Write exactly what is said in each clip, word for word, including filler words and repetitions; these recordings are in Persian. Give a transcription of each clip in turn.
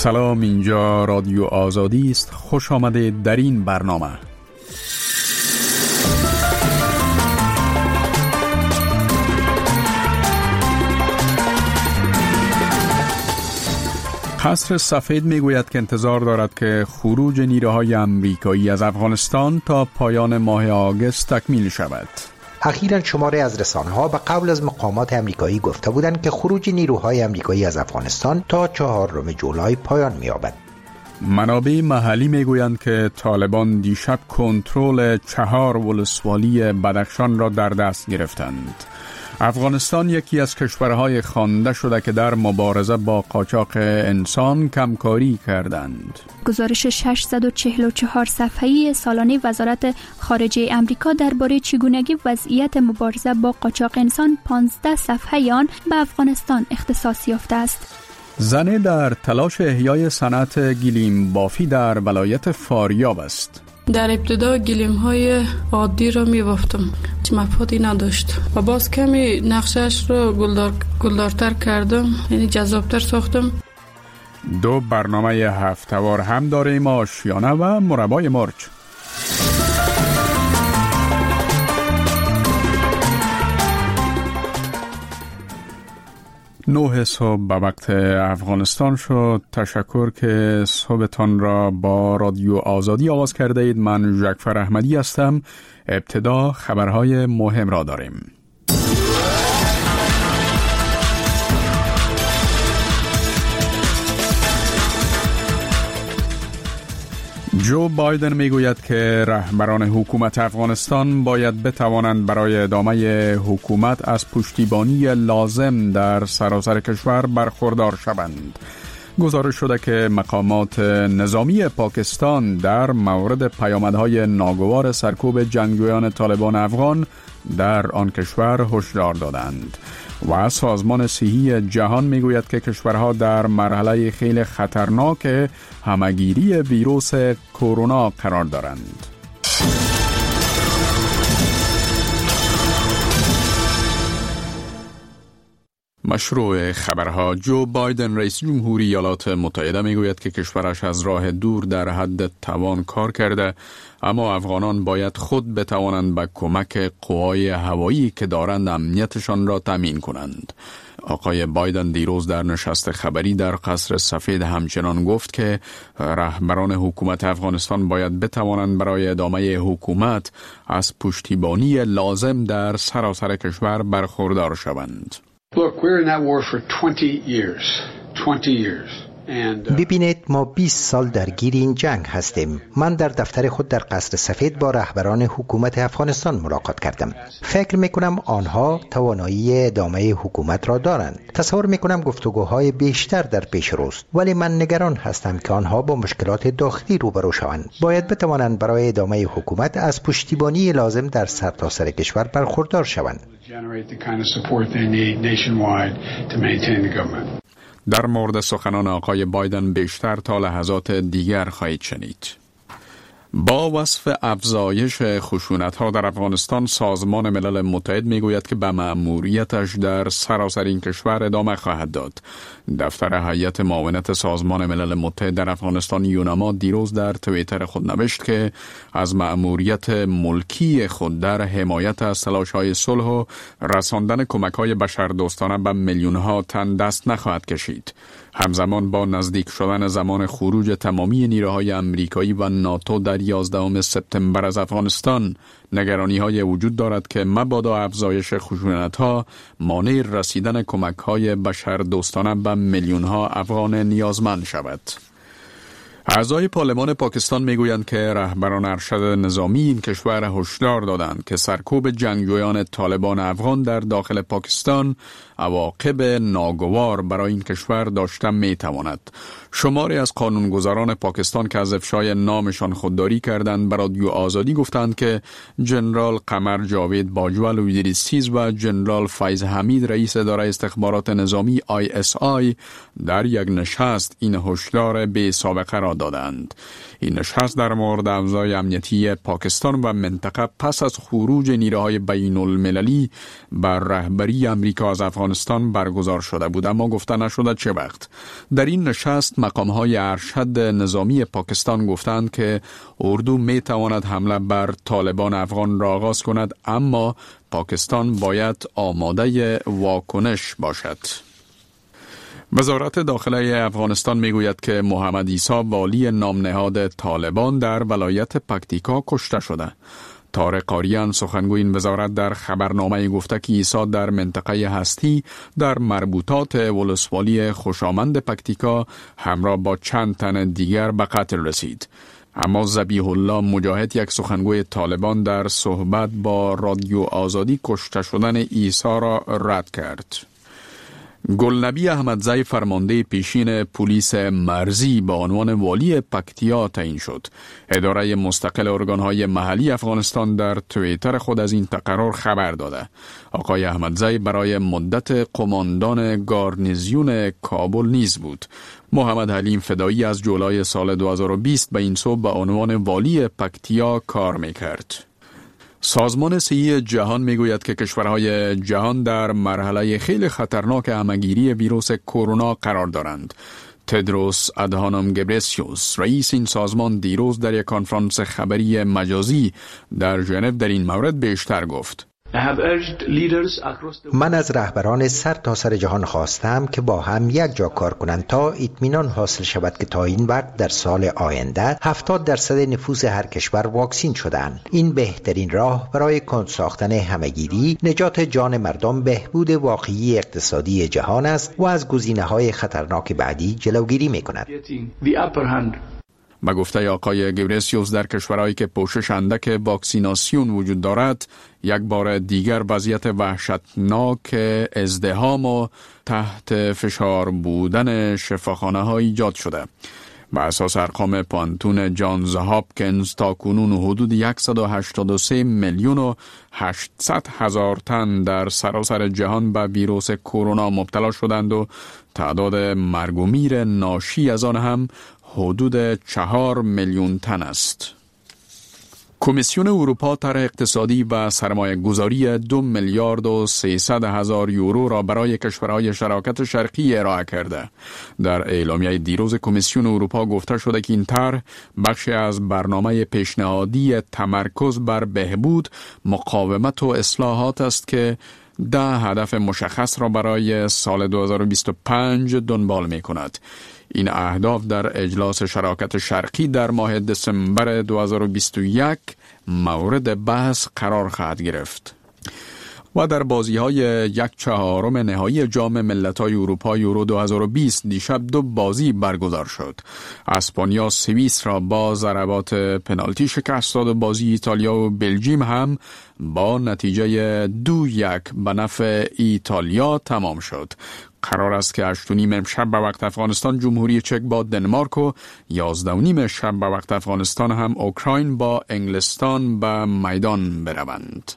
سلام، اینجا رادیو آزادی است. خوش آمدید در این برنامه. قصر سفید میگوید که انتظار دارد که خروج نیروهای امریکایی از افغانستان تا پایان ماه آگوست تکمیل شود. اخیراً شماری از رسانه‌ها به قول از مقامات امریکایی گفته بودند که خروج نیروهای امریکایی از افغانستان تا چهارم جولای پایان می‌یابد. منابع محلی میگویند که طالبان دیشب کنترل چهار ولسوالی بدخشان را در دست گرفتند. افغانستان یکی از کشورهای خوانده شده که در مبارزه با قاچاق انسان کمکاری کردند. گزارش ششصد و چهل و چهار صفحه‌ای سالانه وزارت خارجه امریکا درباره چگونگی وضعیت مبارزه با قاچاق انسان پانزده صفحه آن به افغانستان اختصاص یافته است. زنه در تلاش احیای صنعت گلیم بافی در ولایت فاریاب است. در ابتدا گلیم های عادی را می بافتم، چه مفادی نداشت و باز کمی نقشش را گلدار گلدارتر کردم، یعنی جذابتر ساختم. دو برنامه هفته‌وار هم داریم، آشیانه و مربای مرچ. نه صبح به وقت افغانستان شد. تشکر که صبحتان را با رادیو آزادی آغاز کرده اید. من جعفر احمدی هستم. ابتدا خبرهای مهم را داریم. جو بایدن میگوید که رهبران حکومت افغانستان باید بتوانند برای ادامه حکومت از پشتیبانی لازم در سراسر کشور برخوردار شوند. گزارش شده که مقامات نظامی پاکستان در مورد پیامدهای ناگوار سرکوب جنگجویان طالبان افغان در آن کشور هشدار دادند. و سازمان صحی جهان میگوید که کشورها در مرحله خیلی خطرناک همهگیری ویروس کرونا قرار دارند. مشروع خبرها. جو بایدن رئیس جمهوری ایالات متحده میگوید که کشورش از راه دور در حد توان کار کرده، اما افغانان باید خود بتوانند با کمک قوای هوایی که دارند امنیتشان را تامین کنند. آقای بایدن دیروز در نشست خبری در قصر سفید همچنان گفت که رهبران حکومت افغانستان باید بتوانند برای ادامه حکومت از پشتیبانی لازم در سراسر کشور برخوردار شوند. Look, we're in that war for twenty years. twenty years. ببینید، ما بیست سال درگیر این جنگ هستیم. من در دفتر خود در قصر سفید با رهبران حکومت افغانستان ملاقات کردم. فکر میکنم آنها توانایی ادامه حکومت را دارند. تصور میکنم گفتگوهای بیشتر در پیش روست، ولی من نگران هستم که آنها با مشکلات داخلی روبرو شوند. باید بتوانند برای ادامه حکومت از پشتیبانی لازم در سرتاسر کشور برخوردار شوند. در مورد سخنان آقای بایدن بیشتر تا لحظات دیگر خواهید شنید. با وصف افزایش خشونت‌ها در افغانستان، سازمان ملل متحد میگوید که به مأموریتش در سراسر این کشور ادامه خواهد داد. دفتر هیئت معاونت سازمان ملل متحد در افغانستان یونما دیروز در توییتر خود نوشت که از مأموریت ملکی خود در حمایت از تلاش‌های صلح و رساندن کمک‌های بشردوستانه به میلیون‌ها تن دست نخواهد کشید. همزمان با نزدیک شدن زمان خروج تمامی نیروهای امریکایی و ناتو در یازدهم سپتامبر از افغانستان، نگرانی‌های وجود دارد که مبادا افزایش خشونت‌ها مانع رسیدن کمک‌های بشردوستانه به میلیون‌ها افغان نیازمند شود. اعضای پارلمان پاکستان میگویند که رهبران ارشد نظامی این کشور هشدار دادند که سرکوب جنگجویان طالبان افغان در داخل پاکستان عواقب ناگوار برای این کشور داشته میتواند. شماری از قانونگذاران پاکستان که از افشای نامشان خودداری کردند به رادیو آزادی گفتند که جنرال قمر جاوید باجوه لویدریسیز و جنرال فیض حمید رئیس اداره استخبارات نظامی آی اس آی در یک نشست این هشدار بی سابقه را را دادند. این نشست در مورد اوضاع امنیتی پاکستان و منطقه پس از خروج نیروهای بین المللی بر رهبری امریکا از افغانستان برگزار شده بود، اما گفته نشده چه وقت. در این نشست مقام‌های ارشد نظامی پاکستان گفتند که اردو می تواند حمله بر طالبان افغان را آغاز کند، اما پاکستان باید آماده واکنش باشد. وزارت داخله افغانستان میگوید که محمد عیسی، والی نامنهاد طالبان در ولایت پکتیکا، کشته شده. طارق قاریان، سخنگوی این وزارت، در خبرنامه گفته که عیسی در منطقه هستی در مربوطات ولسوالی خوشامند پکتیکا همراه با چند تن دیگر به قتل رسید. اما ذبیح الله مجاهد، یک سخنگوی طالبان، در صحبت با رادیو آزادی کشته شدن عیسی را رد کرد. گلنبی احمدزی، فرمانده پیشین پلیس مرزی، به عنوان والی پکتیا تعیین شد. اداره مستقل ارگانهای محلی افغانستان در توییتر خود از این تقرر خبر داده. آقای احمدزی برای مدت قماندان گارنیزیون کابل نیز بود. محمد حلیم فدایی از جولای سال دو هزار و بیست به این سو به عنوان والی پکتیا کار میکرد. سازمان صحی جهان میگوید که کشورهای جهان در مرحله خیلی خطرناک همه‌گیری ویروس کرونا قرار دارند. تدروس ادهانوم گبرسیوس، رئیس این سازمان، دیروز در یک کنفرانس خبری مجازی در ژنو در این مورد بیشتر گفت. من از رهبران سر تا سر جهان خواستم که با هم یک جا کار کنند تا اطمینان حاصل شود که تا این وقت در سال آینده هفتاد درصد نفوس هر کشور واکسین شدند. این بهترین راه برای کند ساختن همه‌گیری، نجات جان مردم، بهبود واقعی اقتصادی جهان است و از گزینه‌های خطرناک بعدی جلوگیری می‌کند. به گفته آقای گبرسیوس، در کشورهایی که پوشش اندک واکسیناسیون وجود دارد، یک بار دیگر وضعیت وحشتناک ازدحام و تحت فشار بودن شفاخانه ها ایجاد شده. به اساس ارقام پانتون جانز هاپکینز، تا کنون حدود صد و هشتاد و سه میلیون و هشتصد هزار تن در سراسر جهان به ویروس کرونا مبتلا شدند و تعداد مرگ و میر ناشی از آن هم حدود چهار میلیون تن است. کمیسیون اروپا طرح اقتصادی و سرمایه گذاری دو میلیارد و سیصد هزار یورو را برای کشورهای شراکت شرقی ارائه کرده. در اعلامیه دیروز کمیسیون اروپا گفته شده که این طرح بخشی از برنامه پیشنهادی تمرکز بر بهبود، مقاومت و اصلاحات است که ده هدف مشخص را برای سال دو هزار و بیست و پنج دنبال می کند. این اهداف در اجلاس شراکت شرقی در ماه دسامبر دو هزار و بیست و یک مورد بحث قرار خواهد گرفت. و در بازی‌های یک چهارم نهایی جام ملت‌های اروپا یورو دو هزار و بیست دیشب دو بازی برگزار شد. اسپانیا سوئیس را با ضربات پنالتی شکست داد و بازی ایتالیا و بلژیم هم با نتیجه دو یک به نفع ایتالیا تمام شد. قرار است که هشت و نیم امشب به وقت افغانستان جمهوری چک با دنمارک و یازده و نیم شب به وقت افغانستان هم اوکراین با انگلستان به میدان بروند.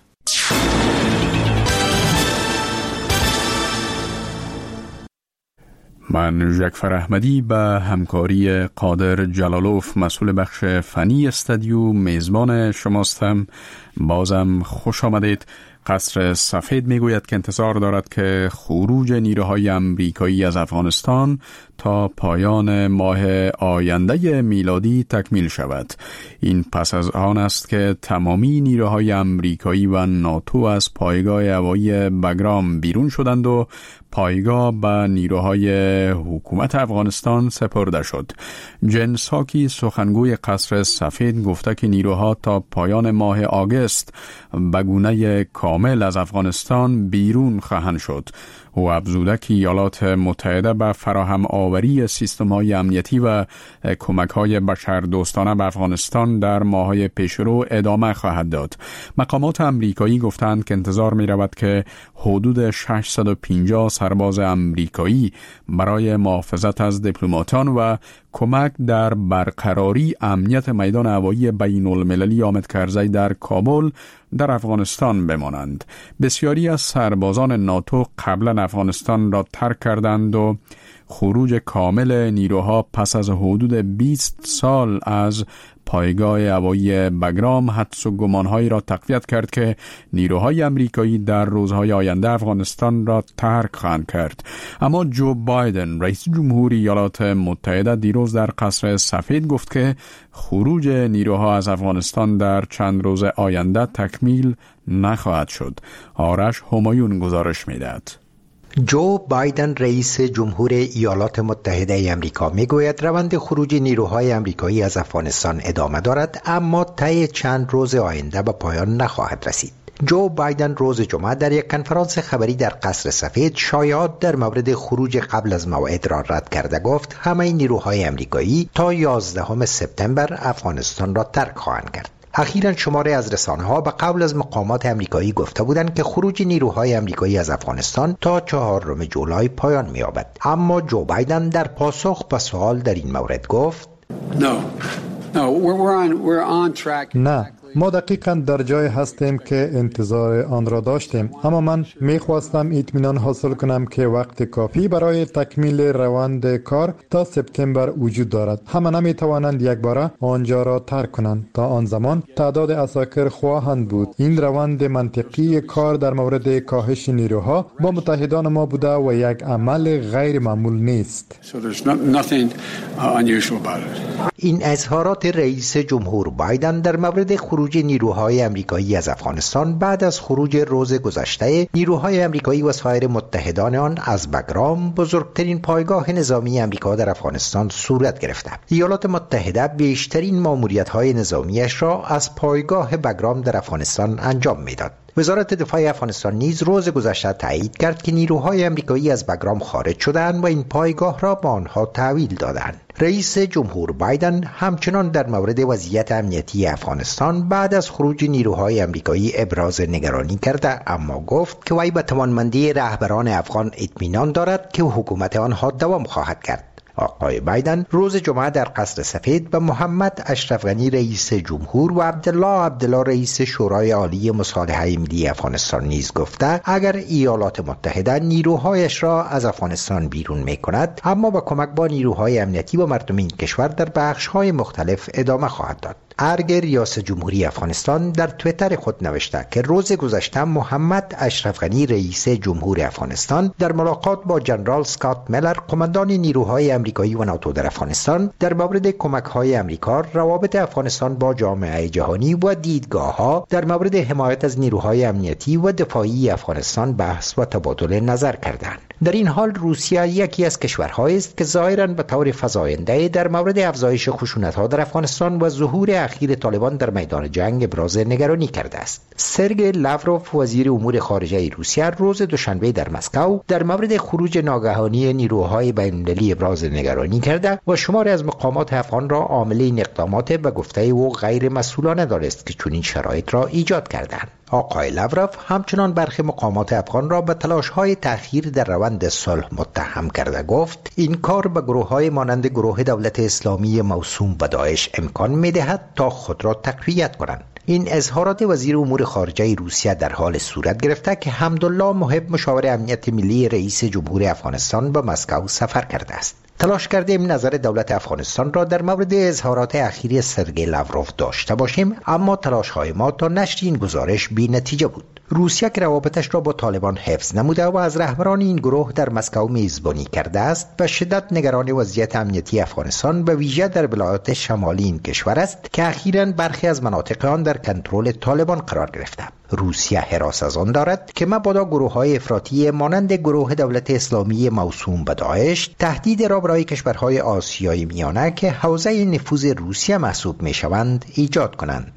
من ژکفر احمدی به همکاری قادر جلالوف، مسئول بخش فنی استودیو، میزبان شماستم. بازم خوش آمدید. قصر سفید میگوید که انتظار دارد که خروج نیروهای امریکایی از افغانستان تا پایان ماه آینده میلادی تکمیل شود. این پس از آن است که تمامی نیروهای امریکایی و ناتو از پایگاه هوایی بگرام بیرون شدند و پایگاه به نیروهای حکومت افغانستان سپرده شد. جن ساکی، سخنگوی قصر سفید، گفته که نیروها تا پایان ماه آگوست به گونه کامل از افغانستان بیرون خواهند شد. او افزوده که ایالات متحده به فراهم آوری سیستم‌های امنیتی و کمک‌های بشردوستانه به افغانستان در ماه‌های پیشرو ادامه خواهد داد. مقامات امریکایی گفتند که انتظار می‌رود که حدود ششصد و پنجاه سرباز امریکایی برای محافظت از دیپلماتان و کمک در برقراری امنیت میدان هوایی بین المللی حامد کرزی در کابل در افغانستان بمانند. بسیاری از سربازان ناتو قبلا افغانستان را ترک کردند و خروج کامل نیروها پس از حدود بیست سال از پایگاه هوایی بگرام حدس و گمانهایی را تقویت کرد که نیروهای امریکایی در روزهای آینده افغانستان را ترک خواهند کرد. اما جو بایدن رئیس جمهوری ایالات متحده دیروز در قصر سفید گفت که خروج نیروها از افغانستان در چند روز آینده تکمیل نخواهد شد. آرش همایون گزارش می‌دهد. جو بایدن رئیس جمهور ایالات متحده آمریکا میگوید روند خروج نیروهای آمریکایی از افغانستان ادامه دارد، اما طی چند روز آینده به پایان نخواهد رسید. جو بایدن روز جمعه در یک کنفرانس خبری در قصر سفید شایعات در مورد خروج قبل از موعد را رد کرده گفت همه نیروهای آمریکایی تا یازدهم سپتامبر افغانستان را ترک خواهند کرد. اخیراً شماری از رسانه‌ها به قول از مقامات آمریکایی گفته بودند که خروج نیروهای آمریکایی از افغانستان تا چهارم جولای پایان می‌یابد. اما جو بایدن در پاسخ به سوال در این مورد گفت No. No, we're, we're on we're on track. نه، ما دقیقاً در جای هستیم که انتظار آن را داشتیم، اما من می‌خواستم اطمینان حاصل کنم که وقت کافی برای تکمیل روند کار تا سپتامبر وجود دارد. همه نمی‌توانند یک باره آنجا را ترک کنند. تا آن زمان تعداد عساکر خواهند بود. این روند منطقی کار در مورد کاهش نیروها با متحدان ما بوده و یک عمل غیر معمول نیست. So there's no, nothing uh, unusual about it. این اظهارات رئیس جمهور بایدن در مورد خروج نیروهای آمریکایی از افغانستان بعد از خروج روز گذشته نیروهای آمریکایی و سایر متحدان آن از بگرام، بزرگترین پایگاه نظامی آمریکا در افغانستان، صورت گرفته. ایالات متحده بیشترین ماموریت‌های نظامیش را از پایگاه بگرام در افغانستان انجام می‌داد. وزارت دفاع افغانستان نیز روز گذشته تایید کرد که نیروهای آمریکایی از بگرام خارج شدند و این پایگاه را به آنها تحویل دادند. رئیس جمهور بایدن همچنان در مورد وضعیت امنیتی افغانستان بعد از خروج نیروهای آمریکایی ابراز نگرانی کرده، اما گفت که وی به توانمندی رهبران افغان اطمینان دارد که حکومت آنها دوام خواهد کرد. آقای بایدن روز جمعه در قصر سفید به محمد اشرف غنی رئیس جمهور و عبدالله عبدالله رئیس شورای عالی مصالحه ملی افغانستان نیز گفته اگر ایالات متحده نیروهایش را از افغانستان بیرون می کند، اما با کمک با نیروهای امنیتی و مردم این کشور در بخش‌های مختلف ادامه خواهد داد. ارگ ریاست جمهوری افغانستان در توییتر خود نوشته که روز گذشته محمد اشرف غنی رئیس جمهور افغانستان در ملاقات با جنرال اسکات میلر قماندان نیروهای آمریکایی و ناتو در افغانستان در مورد کمک‌های آمریکا، روابط افغانستان با جامعه جهانی و دیدگاه‌ها در مورد حمایت از نیروهای امنیتی و دفاعی افغانستان بحث و تبادل نظر کردند. در این حال روسیه یکی از کشورهایی است که ظاهراً به طور فزاینده در مورد افزایش خشونت‌ها در افغانستان و ظهور اخیر طالبان در میدان جنگ ابراز نگرانی کرده است. سرگئی لاوروف وزیر امور خارجه روسیه روز دوشنبه در مسکو در مورد خروج ناگهانی نیروهای بین‌المللی ابراز نگرانی کرده و شماری از مقامات افغان را عامل این اقدامات به گفته او غیر مسئولانه دانست که چنین شرایط را ایجاد کردند. آقای لاوروف همچنان برخی مقامات افغان را به تلاش‌های تأخیر در روند صلح متهم کرده گفت این کار به گروه‌های مانند گروه دولت اسلامی موسوم به داعش امکان می‌دهد تا خود را تقویت کنند. این اظهارات وزیر امور خارجه روسیه در حال صورت گرفته که حمدالله محب مشاور امنیت ملی رئیس جمهور افغانستان به مسکو سفر کرده است. تلاش کردیم نظر دولت افغانستان را در مورد اظهارات اخیری سرگئی لاوروف داشته باشیم، اما تلاش‌های ما تا نشر این گزارش بی نتیجه بود. روسیه که روابطش را با طالبان حفظ نموده و از رهبران این گروه در مسکو میزبانی کرده است، به شدت نگران وضعیت امنیتی افغانستان به ویژه در ولایات شمالی این کشور است که اخیراً برخی از مناطق آن در کنترل طالبان قرار گرفته. روسیه حراس از آن دارد که مبادا گروه‌های افراطی مانند گروه دولت اسلامی موسوم به داعش تهدید را برای کشورهای آسیای میانه که حوزه نفوذ روسیه محسوب می‌شوند ایجاد کنند.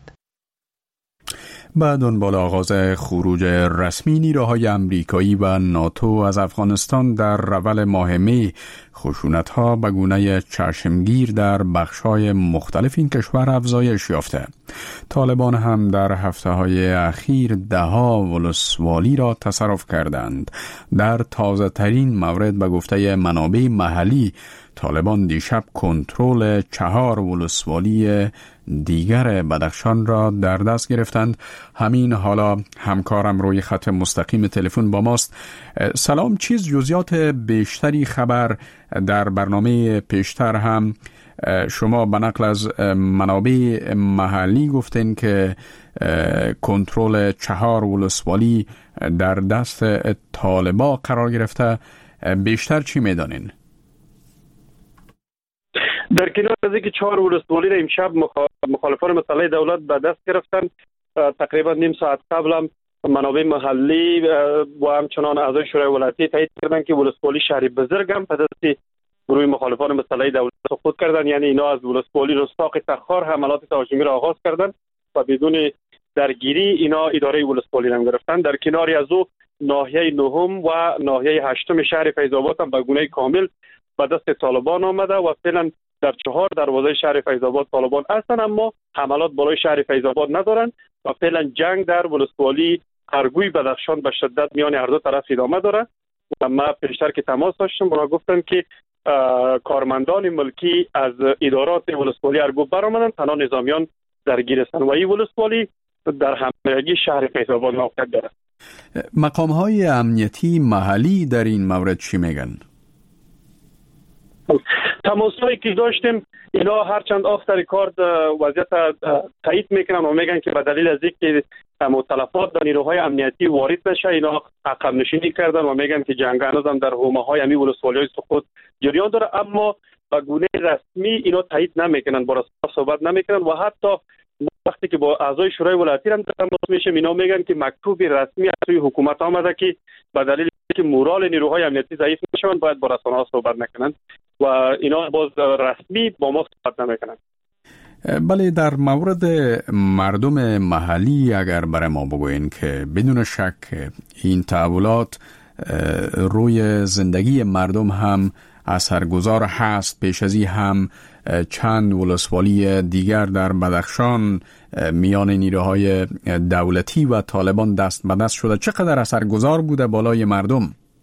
بعد دنبال آغاز خروج رسمی نیروهای امریکایی و ناتو از افغانستان در رول ماه می، خشونت‌ها به گونه چشمگیر در بخش‌های مختلف این کشور افزایش یافته. طالبان هم در هفته‌های اخیر ده‌ها ولسوالی را تصرف کردند. در تازه‌ترین مورد به گفته منابع محلی، طالبان دیشب کنترل چهار ولسوالی دیگر بدخشان را در دست گرفتند. همین حالا همکارم روی خط مستقیم تلفن با ماست. سلام، چیز جزئیات بیشتری خبر در برنامه پیشتر هم شما به نقل از منابع محلی گفتین که کنترل چهار ولسوالی در دست طالبان قرار گرفته. بیشتر چی میدانین؟ در کنار از اینکه چهار ولسوالی را امشب مخالفان مسئله دولت به دست گرفتن، تقریبا نیم ساعت قبل هم منابع محلی و همچنان اعضای شورای ولایتی تایید کردند که ولسوالی شهر بزرگ هم به دست گروه مخالفان مسئله دولت سقوط کردن. یعنی اینا از ولسوالی رستاق تخار حملات تهاجمی را آغاز کردند و بدون درگیری اینا اداره ولسوالی را گرفتن. در کناری از او ناحیه نهم و ناحیه هشتم شهر فیض آباد هم به گونه کامل به دست طالبان آمده و فعلا در چهار دروازه شهر فیض آباد طالبان هستند، اما حملات بالای شهر فیض آباد ندارند و فعلا جنگ در ولسوالی ارگوی بدخشان به شدت میان هر دو طرف ادامه دارد. و ما پیشتر که تماس داشتم برای گفتن که کارمندان ملکی از ادارات ولسوالی ارگو برآمدند، تنها نظامیان درگیر هستند و این ولسوالی در همراهی شهر فیض آباد موقعیت دارد. مقام های امنیتی محلی در این مورد چی میگن؟ تماسایی که داشتیم اینا هرچند آفتر کار وضعیت تایید میکنن و میگن که به دلیل از اینکه متلفات در نیروهای امنیتی وارد نشه اینا عقب نشینی کردن و میگن که جنگ هنوز هم در حومه های امی ولسوالی سقوط جریان داره، اما به گونه رسمی اینا تایید نمیکنن، با رسما صحبت نمیکنن و حتی وقتی که با اعضای شورای ولایتی هم تماس میشه اینا میگن که مکتوب رسمی از سوی حکومت آمده که به دلیل که مورال نیروهای امنیتی ضعیف نشوند باید با رسانه‌ها صحبت نکنن و اینا باز رسمی با ما صحبت نمیکنن. بله، در مورد مردم محلی اگر برای ما بگوین که بدون شک این تحولات روی زندگی مردم هم اثرگذار هست. پیش از این هم چند ولسوالی دیگر در بدخشان میان نیروهای دولتی و طالبان دست به دست شده. چقدر اثرگذار بوده بالای مردم؟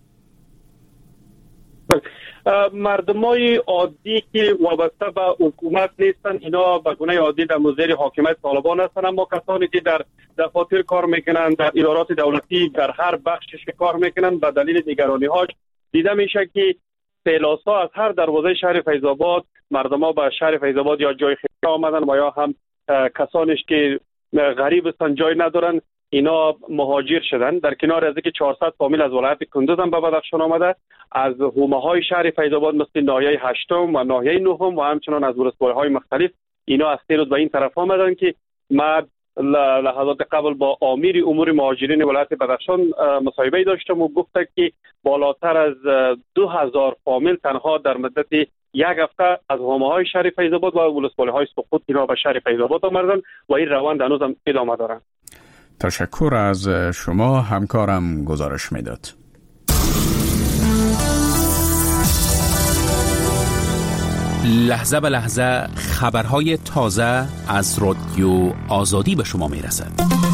مردمای عادی که وابسته به حکومت نیستن اینا به گونه عادی در زیر حاکمیت طالبان هستن، اما کسانی که در دفاتر کار میکنن، در ادارات دولتی، در هر بخشش کار میکنن، به دلیل نگرانی هاش دیده میشه که فیلاسا از هر دروازه شهر فیض آباد مردما به شهر فیض آباد یا جای خیلی آمدن و یا هم کسانش که غریب هستن جای ندارن اینا مهاجر شدن. در کنار از اینکه چهارصد فامیل از ولایت کندوز هم به بدخشان آمده، از حومه های شهر فیض آباد مثل ناحیه هشتم و ناحیه نهم و همچنان از ولسوالی های مختلف اینا از سه روز به این طرف آمدن که ما لحظات قبل با امیر امور مهاجرین ولایت بدخشان مصاحبه داشتم و گفت که بالاتر از دو هزار فامیل تنها در مدت یک هفته از حومه های شهر فیض آباد و ولسوالی های سقوط اینا به شهر فیض آباد آمدن و این روند هنوز هم ادامه دارن. تشکر از شما، همکارم گزارش میداد. لحظه به لحظه خبرهای تازه از رادیو آزادی به شما میرسد.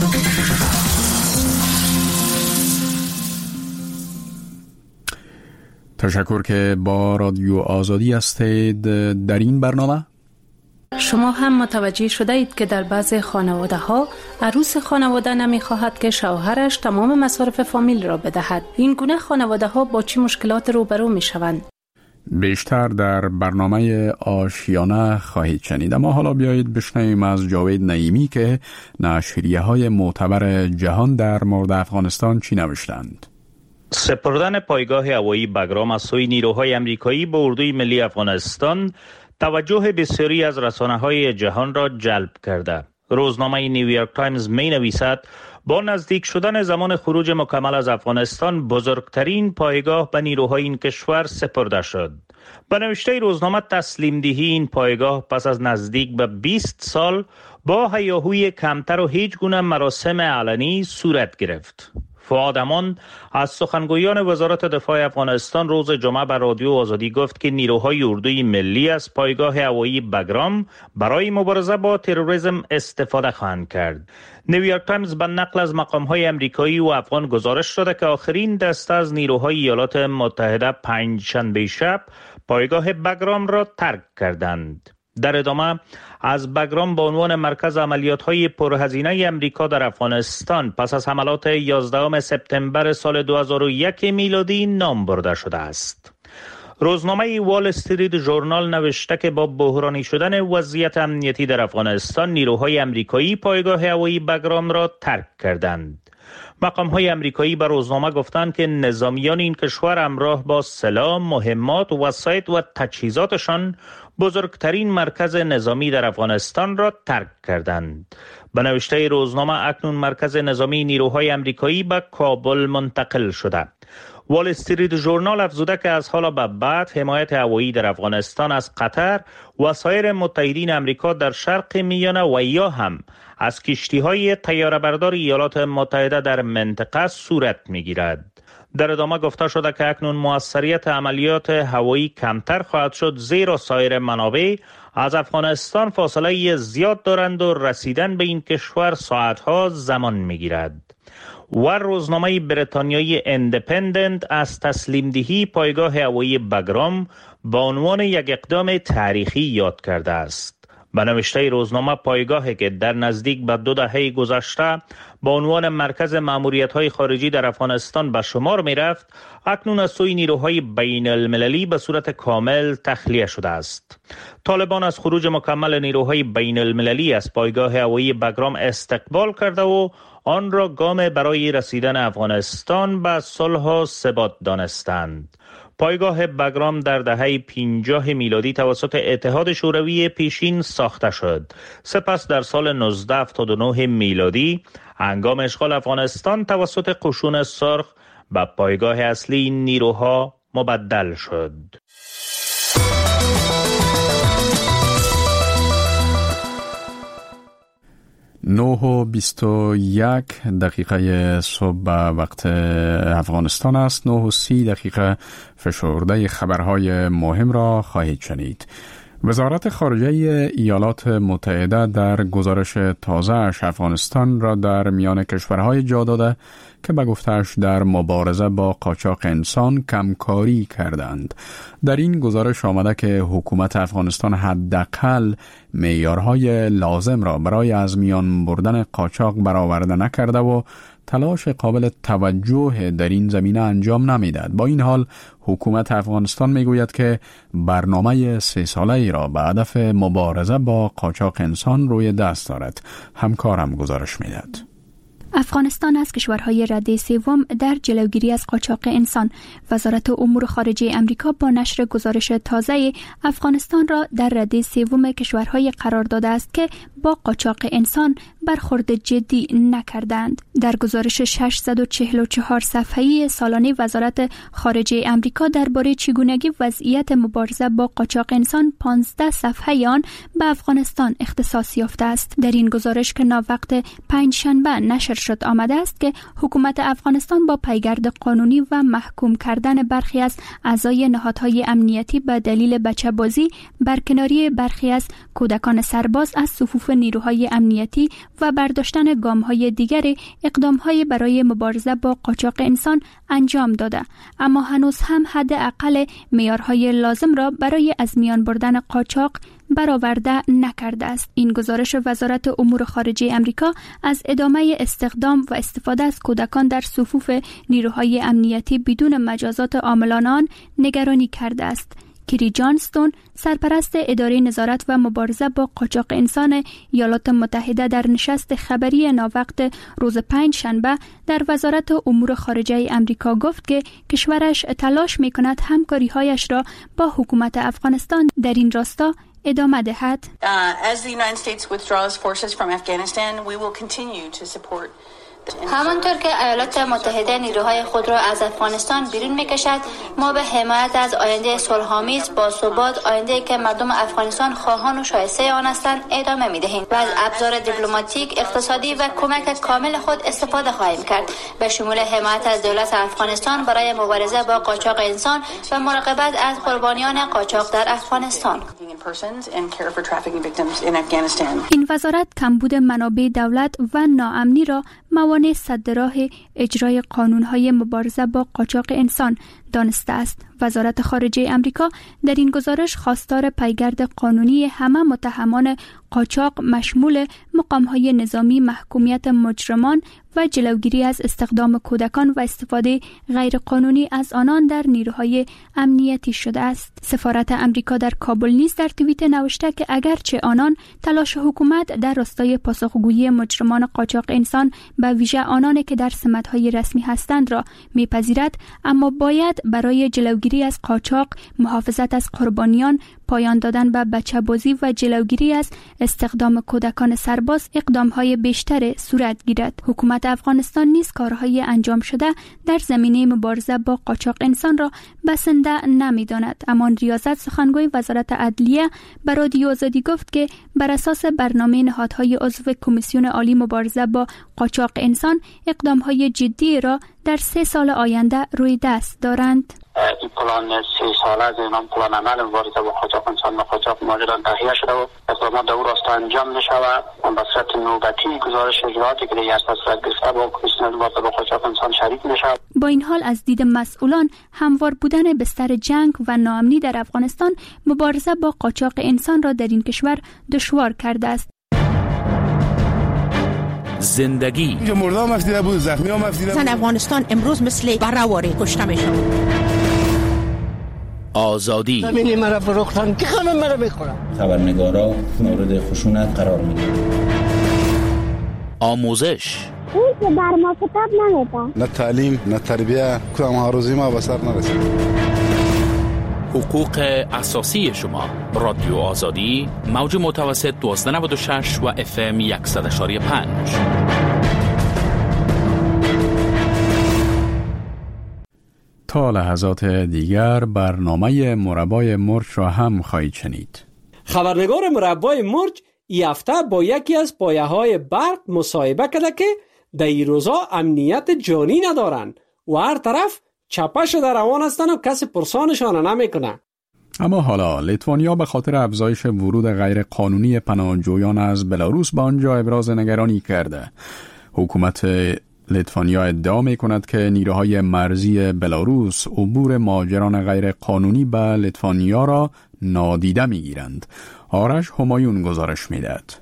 تشکر که با رادیو آزادی هستید. در این برنامه شما هم متوجه شده اید که در بعض خانواده ها عروس خانواده نمی خواهد که شوهرش تمام مصارف فامیل را بدهد. این گونه خانواده ها با چه مشکلات روبرو می شوند؟ بیشتر در برنامه آشیانه خواهید شنید. اما حالا بیایید بشنویم از جاوید نعیمی که نشریه های معتبر جهان در مورد افغانستان چی نوشتند. سپردن پایگاه هوایی بگرام از سوی نیروهای امریکایی به اردوی ملی افغانستان توجه بسیاری از رسانه‌های جهان را جلب کرده. روزنامه نیویورک تایمز می نویسد با نزدیک شدن زمان خروج مکمل از افغانستان بزرگترین پایگاه به نیروهای این کشور سپرده شد. به نوشته روزنامه تسلیم دهی این پایگاه پس از نزدیک به بیست سال با هیاهوی کمتر و هیچ گونه مراسم علنی صورت گرفت. فؤاد امان از سخنگویان وزارت دفاع افغانستان روز جمعه به رادیو آزادی گفت که نیروهای اردوی ملی از پایگاه هوایی بگرام برای مبارزه با تروریسم استفاده خواهند کرد. نیویورک تایمز به نقل از مقام‌های امریکایی و افغان گزارش داده که آخرین دسته از نیروهای ایالات متحده پنجشنبه شب پایگاه بگرام را ترک کردند. در ادامه از بگرام به عنوان مرکز عملیات‌های پرهزینه امریکا در افغانستان پس از حملات یازدهم سپتامبر سال دو هزار و یک میلادی نام برده شده است. روزنامه وال استریت ژورنال نوشته که با بحرانی شدن وضعیت امنیتی در افغانستان نیروهای امریکایی پایگاه هوایی بگرام را ترک کردند. مقام‌های امریکایی به روزنامه گفتند که نظامیان این کشور همراه با سلاح، مهمات، وسایط و تجهیزاتشان بزرگترین مرکز نظامی در افغانستان را ترک کردند. به نوشته روزنامه اکنون مرکز نظامی نیروهای امریکایی به کابل منتقل شده. وال استریت ژورنال افزوده که از حالا به بعد حمایت هوایی در افغانستان از قطر و سایر متحدین امریکا در شرق میانه و یا هم از کشتی‌های طیاره‌بردار ایالات متحده در منطقه صورت می‌گیرد. در ادامه گفته شده که اکنون موثریت عملیات هوایی کمتر خواهد شد زیرا سایر منابع از افغانستان فاصله زیاد دارند و رسیدن به این کشور ساعتها زمان می‌گیرد. و روزنامه بریتانیایی اندپندنت از تسلیم دهی پایگاه هوایی بگرام به عنوان یک اقدام تاریخی یاد کرده است. به نوشته روزنامه پایگاهی که در نزدیک به دو دهه گذشته به عنوان مرکز ماموریت‌های خارجی در افغانستان به شمار می‌رفت، اکنون از سوی نیروهای بین المللی به صورت کامل تخلیه شده است. طالبان از خروج مکمل نیروهای بین المللی از پایگاه هوایی بگرام استقبال کرده و آن را گام برای رسیدن افغانستان به صلح و ثبات دانستند. پایگاه بگرام در دهه پنجاه میلادی توسط اتحاد شوروی پیشین ساخته شد. سپس در سال نوزده هفتاد و نه میلادی هنگام اشغال افغانستان توسط قشون سرخ به پایگاه اصلی این نیروها مبدل شد. نه و بیست و یک دقیقه صبح وقت افغانستان است. نه و سی دقیقه فشرده خبرهای مهم را خواهید شنید. وزارت خارجه ایالات متحده در گزارش تازه‌اش افغانستان را در میان کشورهای جا داده که به گفته‌اش در مبارزه با قاچاق انسان کمکاری کردند. در این گزارش آمده که حکومت افغانستان حداقل معیارهای لازم را برای از میان بردن قاچاق برآورده نکرده و تلاش قابل توجه در این زمینه انجام نمیدهد. با این حال حکومت افغانستان میگوید که برنامه سه ساله ای را به هدف مبارزه با قاچاق انسان روی دست دارد. همکارم گزارش میدهد. افغانستان از کشورهای رده سوم در جلوگیری از قاچاق انسان. وزارت امور خارجه امریکا با نشر گزارش تازه افغانستان را در رده سوم کشورهای قرار داده است که با قاچاق انسان برخورد جدی نکردند. در گزارش ششصد و چهل و چهار صفحه‌ای سالانه وزارت خارجه امریکا درباره چگونگی وضعیت مبارزه با قاچاق انسان پانزده صفحه آن به افغانستان اختصاص یافته است. در این گزارش که ناوقت پنجشنبه نشر شد آمده است که حکومت افغانستان با پیگرد قانونی و محکوم کردن برخی از اعضای نهادهای امنیتی به دلیل بچه‌بازی، برکناری برخی از کودکان سرباز از صفوف نیروهای امنیتی و برداشتن گام‌های دیگر اقدام‌های برای مبارزه با قاچاق انسان انجام داده، اما هنوز هم حداقل معیارهای لازم را برای از میان بردن قاچاق برآورده نکرده است. این گزارش وزارت امور خارجه امریکا از ادامه استخدام و استفاده از کودکان در صفوف نیروهای امنیتی بدون مجازات عاملان آن نگرانی کرده است. کری جانستون، سرپرست اداره نظارت و مبارزه با قاچاق انسان ایالات متحده، در نشست خبری ناوقت روز پنج شنبه در وزارت امور خارجه امریکا گفت که کشورش تلاش می‌کند همکاری‌هایش را با حکومت افغانستان در این راستا ادامه دهد. Uh, as the United States withdraws forces from Afghanistan, we will continue to support. همانطور که ایالات متحده نیروهای خود را از افغانستان بیرون میکشد، ما به حمایت از آینده صلح‌آمیز با ثبات، آینده که مردم افغانستان خواهان و شایسته آن هستند، ادامه میدهیم و از ابزار دیپلماتیک، اقتصادی و کمک کامل خود استفاده خواهیم کرد، به شمول حمایت از دولت افغانستان برای مبارزه با قاچاق انسان و مراقبت از قربانیان قاچاق در افغانستان. این وزارت کمبود منابع دولت و ناامنی را موانع سد راه اجرای قانون‌های مبارزه با قاچاق انسان دانسته است. وزارت خارجه امریکا در این گزارش خواستار پیگرد قانونی همه متهمان قاچاق مشمول مقام‌های نظامی، محکومیت مجرمان و جلوگیری از استخدام کودکان و استفاده غیرقانونی از آنان در نیروهای امنیتی شده است. سفارت امریکا در کابل نیز در توییت نوشته که اگرچه آنان تلاش حکومت در راستای پاسخگویی مجرمان قاچاق انسان به ویژه آنانی که در سمت‌های رسمی هستند را می‌پذیرد، اما باید برای جلوگیری از قاچاق، محافظت از قربانیان، پایان دادن به بچه‌بازی و جلوگیری از استخدام کودکان سرباز اقدام‌های بیشتر صورت گیرد. حکومت افغانستان نیز کارهای انجام شده در زمینه مبارزه با قاچاق انسان را بسنده نمی‌داند. اما ریاست سخنگوی وزارت عدلیه به رادیو آزادی گفت که بر اساس برنامه نهادهای عضو کمیسیون عالی مبارزه با قاچاق انسان اقدام‌های جدی را در سه سال آینده روی دست دارند. این پلان سه ساله از نام پلان عمل مبارزه با قاچاق انسان و قاچاق مهاجران تهیه شده و اقدامات در او راستا انجام می‌شود و به صورت نوبتی گزارش اجرااتی که در اساس صورت گرفته با کمیسیون مبارزه با قاچاق انسان شریک می‌شود. با این حال از دید مسئولان هموار بودن بستر جنگ و ناامنی در افغانستان مبارزه با قاچاق انسان را در این کشور دشوار کرده است. زندگی مردم مفتیده بود، زخمی ها مفتیده بود. زن افغانستان امروز مثل برهواری کشته میشه. آزادی زمینی مرا فروختن که خانم مرا میخورم. خبرنگارا مورد خشونت قرار میگیرن. آموزش اون که بر ما کتاب نمیده. نه تعلیم نه تربیه کدام هروزی ما به سر نرسید. حقوق اساسی شما. رادیو آزادی، موج متوسط دوازده نود و شش و اف ام صد و یک و پنج. تا لحظات دیگر برنامه مربای مرچ را هم خواهید شنید. خبرنگار مربای مرچ این هفته با یکی از پایه های برق مصاحبه کرده که در این روزا امنیت جانی ندارن و هر طرف چپه شده روان هستن و کسی پرسانشان نمیکنه. اما حالا لیتوانیا به خاطر افزایش ورود غیر قانونی پناهجویان از بلاروس به آنجا ابراز نگرانی کرده. حکومت لیتوانیا ادعا می کند که نیروهای مرزی بلاروس عبور مهاجران غیر قانونی به لیتوانیا را نادیده می گیرند. آرش همایون گزارش می دهد.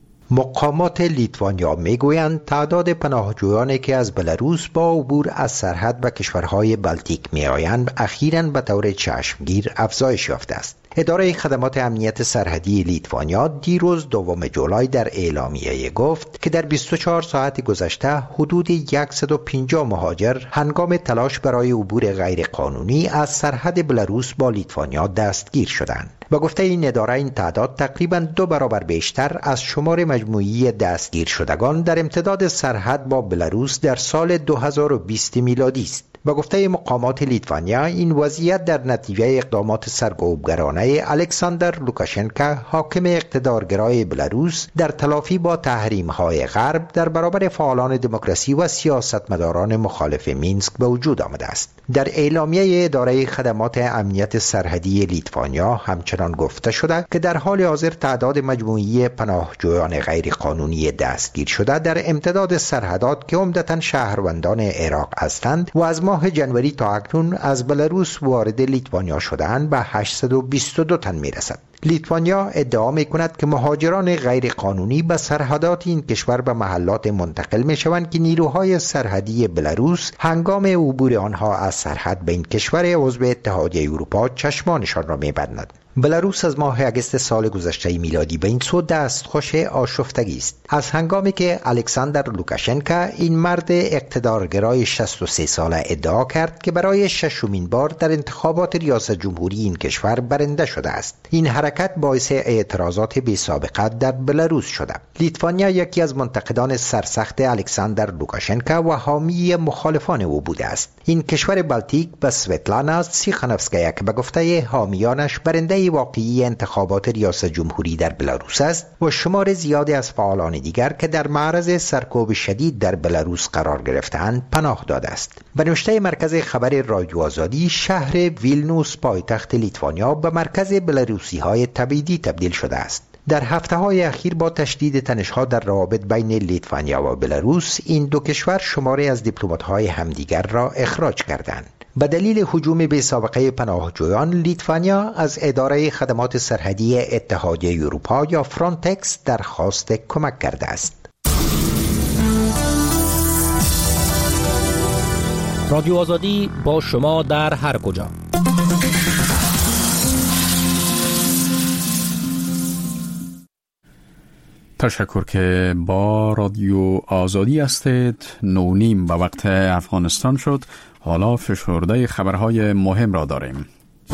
مقامات لیتوانیا میگویند تعداد پناهجویانی که از بلاروس با عبور از سرحد به کشورهای بالتیک میآیند اخیراً به طور چشمگیر افزایش یافته است. اداره خدمات امنیت سرحدی لیتوانیا دیروز دوم جولای در اعلامیه گفت که در بیست و چهار ساعت گذشته حدود صد و پنجاه مهاجر هنگام تلاش برای عبور غیرقانونی از سرحد بلاروس با لیتوانیا دستگیر شدند. با گفته این اداره این تعداد تقریباً دو برابر بیشتر از شمار مجموعی دستگیر شدگان در امتداد سرحد با بلاروس در سال دو هزار و بیست میلادی است. با گفته مقامات لیتوانیا این وضعیت در نتیجه اقدامات سرکوبگرانه الکساندر لوکاشنکا حاکم اقتدارگرای بلاروس در تلافی با تحریم‌های غرب در برابر فعالان دموکراسی و سیاستمداران مخالف مینسک به وجود آمده است. در اعلامیه اداره خدمات امنیت سرحدی لیتوانیا همچنان گفته شده که در حال حاضر تعداد مجموعی پناهجویان غیرقانونی دستگیر شده در امتداد سرحدات که عمدتاً شهروندان عراق هستند و از ماه جنوری تا اکنون از بلاروس وارد لیتوانیا شده‌اند به هشتصد و بیست و دو تن میرسد. لیتوانیا ادعا می‌کند که مهاجران غیرقانونی به سرحدات این کشور به محلات منتقل می‌شوند که نیروهای سرحدی بلاروس هنگام عبور آنها از سرحد به این کشور عضو اتحادیه اروپا چشمانشان را می‌بندند. بلاروس از ماه اگست سال گذشته میلادی به این سو دستخوش آشفتگی است. از هنگامی که الکساندر لوکاشنکا این مرد اقتدارگرای شصت و سه ساله ادعا کرد که برای ششمین بار در انتخابات ریاست جمهوری این کشور برنده شده است. این حرکت باعث اعتراضات بی سابقه در بلاروس شده. لیتوانیا یکی از منتقدان سرسخت الکساندر لوکاشنکا و حامی مخالفان او بوده است. این کشور بالتیک به سوتلانا تیخانوفسکایا که به گفته حامیانش برنده واقعی انتخابات ریاست جمهوری در بلاروس است و شمار زیادی از فعالان دیگر که در معرض سرکوب شدید در بلاروس قرار گرفته‌اند پناه داده است. به نوشته مرکز خبر رادیو آزادی، شهر ویلنوس پایتخت لیتوانیا به مرکز بلاروسی‌های تبعیدی تبدیل شده است. در هفته‌های اخیر با تشدید تنش‌ها در روابط بین لیتوانیا و بلاروس این دو کشور شماری از دیپلمات‌های همدیگر را اخراج کردند. به دلیل هجوم بی سابقه پناهجویان، لیتوانیا از اداره خدمات سرحدی اتحادیه اروپا یا فرانتکس درخواست کمک کرده است. رادیو آزادی با شما در هر کجا. تشکر که با رادیو آزادی هستید. نونیم به وقت افغانستان شد. حالا فشرده خبرهای مهم را داریم.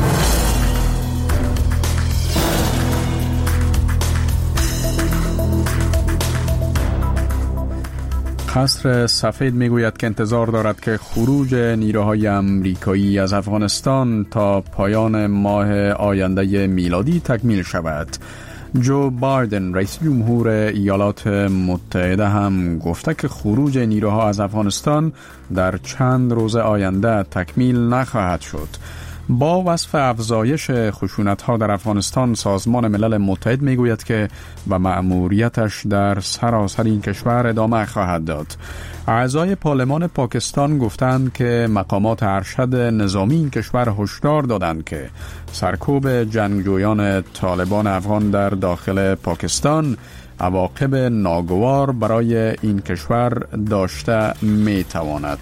قصر سفید میگوید که انتظار دارد که خروج نیروهای امریکایی از افغانستان تا پایان ماه آینده میلادی تکمیل شود. جو بایدن رئیس جمهور ایالات متحده هم گفته که خروج نیروها از افغانستان در چند روز آینده تکمیل نخواهد شد. با وصف افزایش خشونت‌ها در افغانستان، سازمان ملل متحد میگوید که به مأموریتش در سراسر این کشور ادامه خواهد داد. اعضای پارلمان پاکستان گفتند که مقامات ارشد نظامی این کشور هشدار دادند که سرکوب جنگجویان طالبان افغان در داخل پاکستان عواقب ناگوار برای این کشور داشته میتواند.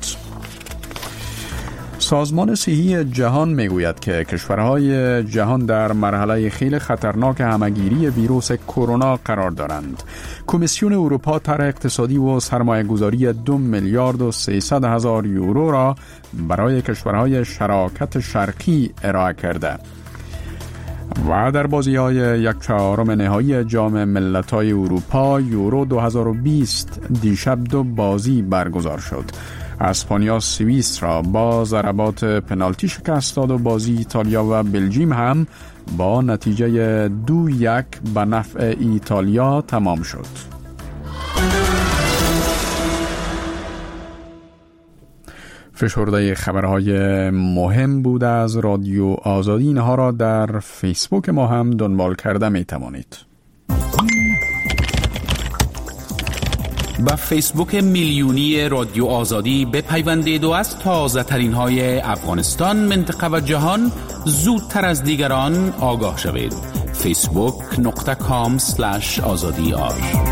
سازمان صحی جهان میگوید که کشورهای جهان در مرحله خیلی خطرناک همه‌گیری ویروس کرونا قرار دارند. کمیسیون اروپا طرح اقتصادی و سرمایه‌گذاری دو میلیارد و سیصد هزار یورو را برای کشورهای شراکت شرقی ارائه کرده. و در بازی‌های یک چهارم نهایی جام ملت‌های اروپا یورو دو هزار و بیست دیشب دو بازی برگزار شد. اسپانیا سوئیس را با ضربات پنالتی شکست داد و بازی ایتالیا و بلژیم هم با نتیجه دو یک به نفع ایتالیا تمام شد. فشرده خبرهای مهم بود از رادیو آزادی. اینها را در فیسبوک ما هم دنبال کرده می توانید. با فیسبوک میلیونی رادیو آزادی بپیوندید و از تازه ترین های افغانستان، منطقه و جهان زودتر از دیگران آگاه شوید. فیسبوک نقطه کام سلش آزادی آر.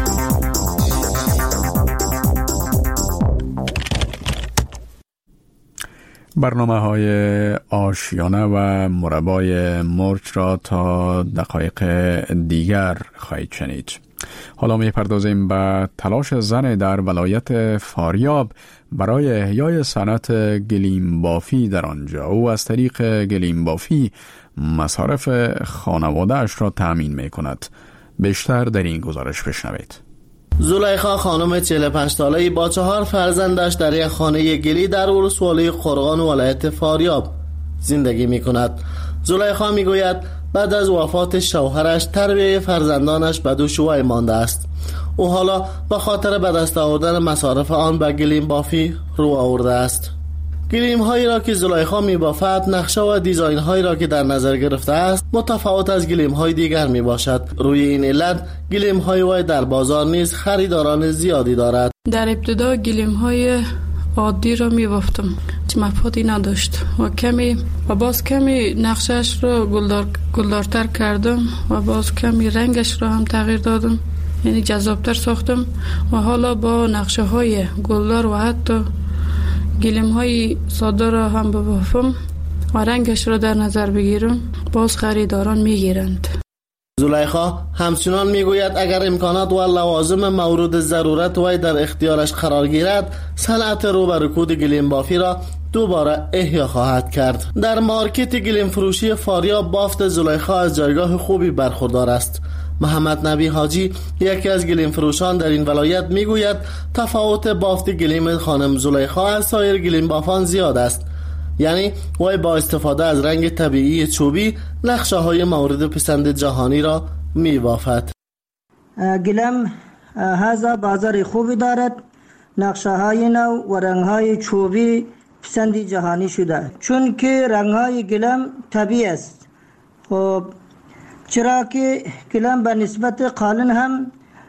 برنامه های آشیانه و مربای مرچ را تا دقایق دیگر خواهید شنید. حالا می پردازیم به تلاش زن در ولایت فاریاب برای احیای صنعت گلیم بافی در آنجا. او از طریق گلیم بافی مصارف خانواده‌اش را تأمین می کند. بیشتر در این گزارش بشنوید. زلیخا خانم چهل و پنج ساله‌ای با چهار فرزندش در یک خانه گلی در ولسوالی قرغان ولایت فاریاب زندگی می کند. زلیخا می گوید بعد از وفات شوهرش تربیت فرزندانش به دوشوی مانده است. او حالا به خاطر به دست آوردن مصارف آن به گلیم بافی رو آورده است. گلیم هایی را که زلیخا می بافد، نقشه و دیزاین هایی را که در نظر گرفته است متفاوت از گلیم های دیگر می باشد. روی این علت گلیم های وی در بازار نیز خریداران زیادی دارد. در ابتدا گلیم های عادی را می بافتم چه مفادی نداشت و کمی و باز کمی نقشش را گلدار گلدارتر کردم و باز کمی رنگش را هم تغییر دادم، یعنی جذابتر ساختم و حالا با نقشه های گلدار و حتی گلیم های ساده را هم ببافم و رنگش را در نظر بگیرم، باز خریداران میگیرند. زلیخا همچنان میگوید اگر امکانات و لوازم مورد ضرورت وی در اختیارش قرار گیرد، صنعت رو به رکود گلیم بافی را دوباره احیا خواهد کرد. در مارکت گلیم فروشی فاریاب بافت زلیخا از جایگاه خوبی برخوردار است. محمد نبی حاجی یکی از گلیم فروشان در این ولایت میگوید تفاوت بافت گلیم خانم زلیخا از سایر گلیم بافان زیاد است، یعنی وی با استفاده از رنگ طبیعی چوبی نقشه های مورد پسند جهانی را می بافد. گلیم هذا بازار خوبی دارد، نقشه های نو و رنگ های چوبی پسند جهانی شده، چون که رنگ های گلیم طبیعی است. خب چرا که گلیم به نسبت قالن هم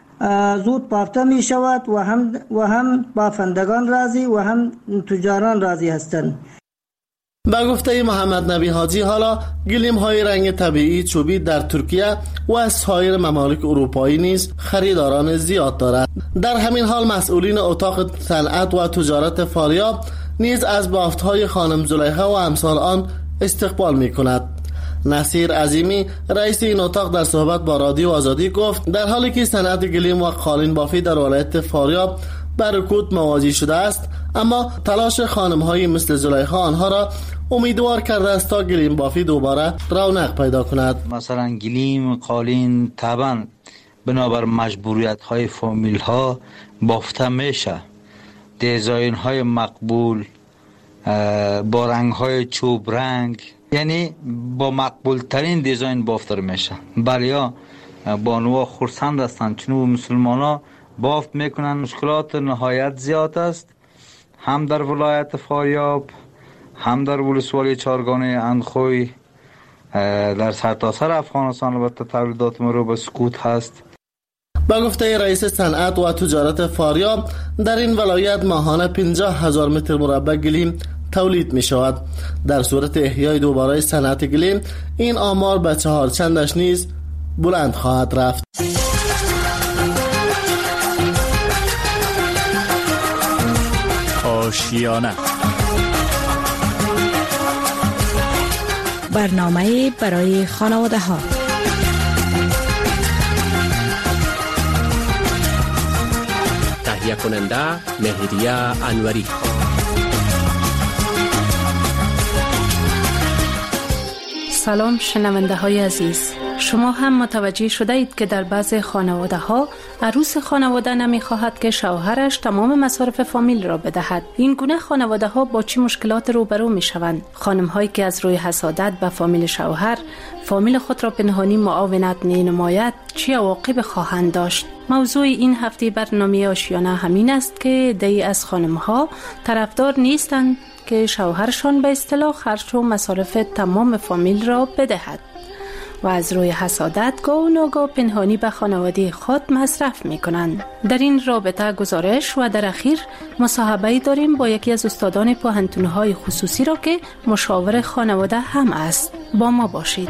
زود بافته می شود و هم, و هم بافندگان راضی و هم تجاران راضی هستند. با گفته محمد نبی حاجی، حالا گلیم های رنگ طبیعی چوبی در ترکیه و سایر ممالک اروپایی نیز خریداران زیاد دارد. در همین حال مسئولین اتاق صنعت و تجارت فاریاب نیز از بافت های خانم زلیخا و امثال آن استقبال می کند. نصیر عظیمی رئیس این اتاق در صحبت با رادیو آزادی گفت در حالی که صنعت گلیم و قالین بافی در ولایت فاریاب بر رکود مواجه شده است، اما تلاش خانم‌های مثل زلیخا آنها را امیدوار کرده است تا گلیم بافی دوباره رونق پیدا کند. مثلا گلیم، قالین طبعا بنابر مجبوریت‌های فامیل‌ها بافته میشه. دیزاین‌های مقبول با رنگ‌های چوب رنگ، یعنی با مقبول ترین دیزاین بافته میشه. بلیا بانوها خرسند هستند چون مسلمان‌ها بافت میکنن. مشکلات نهایت زیاد است، هم در ولایت فاریاب، هم در ولسوالی چارگانه اندخوی، در سرتاسر افغانستان. البته تولیدات ما رو به سکوت هست. با گفته رئیس صنعت و تجارت فاریاب در این ولایت ماهانه پنجاه هزار متر مربع گلیم تولید می شود. در صورت احیای دوباره صنعت گلیم این آمار به چهار چندش نیز بلند خواهد رفت. آشیانه برنامه برای خانواده ها. تهیه کننده مهریه انوری. سلام شنونده های عزیز، شما هم متوجه شده اید که در بعض خانواده ها عروس خانواده نمی خواهد که شوهرش تمام مصارف فامیل را بدهد. این گونه خانواده ها با چه مشکلات روبرو می شوند؟ خانم هایی که از روی حسادت به فامیل شوهر فامیل خود را پنهانی معاونت نمی نماید چه عواقب خواهند داشت؟ موضوع این هفته برنامه آشیانه همین است که دی از خانم ها طرفدار نیستند که شوهرشان به اصطلاح خرج و مصارف تمام فامیل را بدهد و از روی حسادت گاه و ناگاه پنهانی به خانواده خود مصرف می کنند. در این رابطه گزارش و در اخیر مصاحبه‌ای داریم با یکی از استادان پوهنتون‌های خصوصی را که مشاور خانواده هم است. با ما باشید.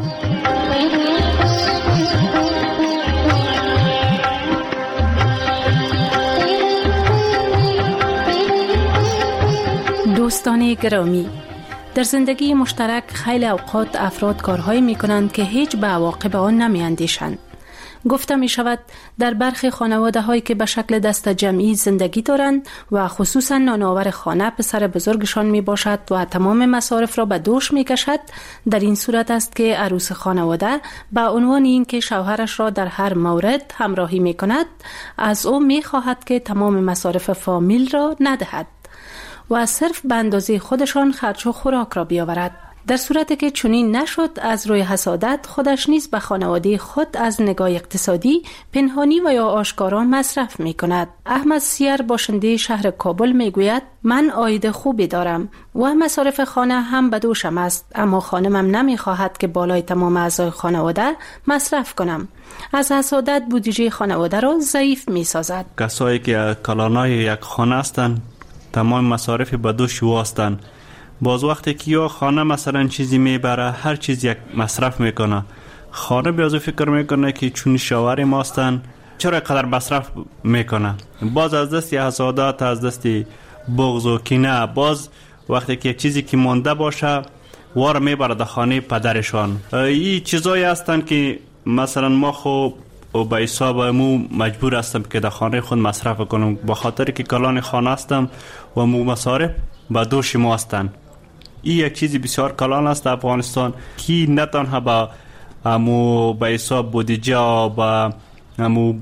دوستان گرامی، در زندگی مشترک خیلی اوقات افراد کارهایی می کنند که هیچ به عواقب آن نمی اندیشند. گفته می شود در برخی خانواده هایی که به شکل دست جمعی زندگی دارند و خصوصا نانآور خانه پسر بزرگشان می باشد و تمام مصارف را به دوش می کشد، در این صورت است که عروس خانواده به عنوان این که شوهرش را در هر مورد همراهی می کند از او می خواهد که تمام مصارف فامیل را ندهد و صرف به اندازه خودشان خرج و خوراک را بیاورد. در صورتی که چنین نشد از روی حسادت خودش نیز به خانواده خود از نگاه اقتصادی پنهانی و یا آشکارا مصرف می کند. احمد سیر باشنده شهر کابل می گوید من عاید خوبی دارم و مصارف خانه هم به دوشم است، اما خانمم نمی خواهد که بالای تمام اعضای خانواده مصرف کنم. از حسادت بودجه خانواده را ضعیف می سازد. کسایی که کلانای یک خانه هستند تمام مصارف به دوش واسطن. باز وقتی که یا خانه مثلا چیزی میبره هر چیز یک مصرف میکنه، خانه بیازو فکر میکنه که چون شوهر ماستن چرا قدر مصرف میکنه. باز از دستی حسادت، از دستی بغض و کینه، باز وقتی که چیزی که مانده باشه وار میبره در خانه پدرشان. این چیزایی هستن که مثلا ما خوب و به حساب مو مجبور هستم که در خانه خود مصرف کنم، به خاطر که کلان خانه هستم و مو مصارف به دوش ما هستن. این یک چیزی بسیار کلان است در افغانستان که نه تنها با مو به حساب بودجه و مو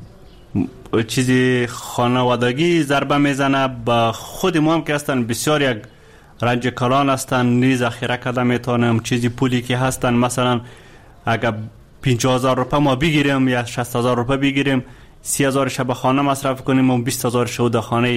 چیزی خانوادگی ضربه میزنه، با خود ما هم که هستن بسیار یک رنج کلان هستن. نیز اخیره کده میتونم چیزی پولی که هستن مثلا اگر پنجاه هزار روپه ما بگیریم یا شصت هزار روپه بگیریم، سی هزار شب خانه مصرف کنیم و بیست هزار شو در خانه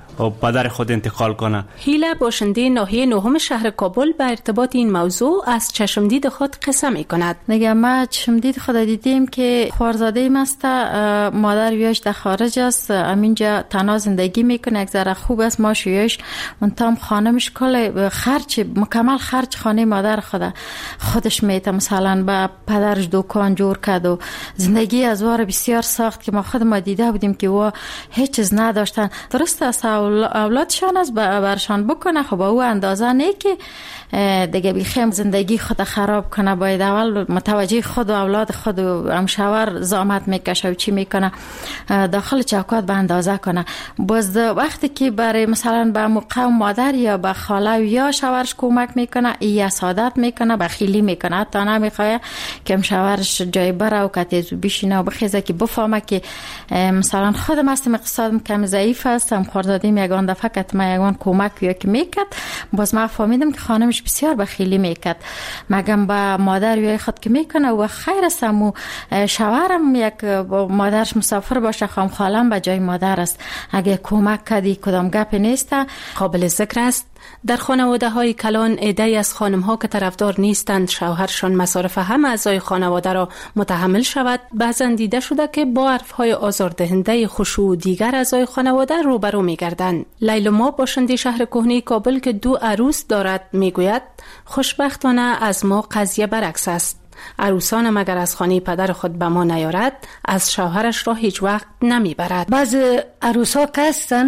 و پدر خود انتقال کنه. هیله باشنده ناحیه نهم شهر کابل به ارتباط این موضوع از چشمدید خود قصه می کند. دیگه ما چشمدید خود دیدیم که خوارزاده ایم است، مادر ویاش در خارج است، همینجا تنها زندگی میکنه، یک ذره خوب است، ماش ویاش منتام خانمش کل خرج مکمل خرج خانه مادر خود خودش میته، مثلا با پدرش دکان جور کرد و زندگی از وار بسیار سخت که ما خود ما دیده بودیم که و هیچ چیز نداشتن. درست است اولادشان از برشان بکنه، خب او اندازه نه که دیگه بیخیم زندگی خود خراب کنه، باید اول متوجه خود و اولاد خود و همشاور زامت میکشه و چی میکنه داخل چوکات به اندازه کنه. باز وقتی که برای مثلا به مقام مادر یا به خاله یا شوهرش کمک میکنه، یا سعادت میکنه، بخیلی میکنه، حتی نمیخواه که شوهرش جای بره و کتیزو بشینه و بخیزه که بفهمه که مثلا خودم هستم اقتصادم کم ضعیف هستم، خوردادیم یگان دفعه که ما یگان کمک یا که میکرد، باز ما فهمیدم که خانمش بسیار بخیلی میکرد، مگم با مادر یا خود که میکنه و خیر استم و شوهرم یک مادرش مسافر باشه، خام خالم به جای مادر است، اگه کمک کردی کدام گپ نیست. قابل ذکر است در خانواده های کلان عده‌ای از خانم ها که طرفدار نیستند شوهرشان مصارف همه اعضای خانواده را متحمل شود، بعضا دیده شده که با حرف های آزاردهنده خشوع و دیگر اعضای خانواده روبرو می‌گردند. لیلا باشنده شهر کهنه کابل که دو عروس دارد میگوید خوشبختانه از ما قضیه برعکس است. عروسان مگر از خانه پدر خود به ما نیارد، از شوهرش را هیچ وقت نمیبرد. بعض عروسا که هستن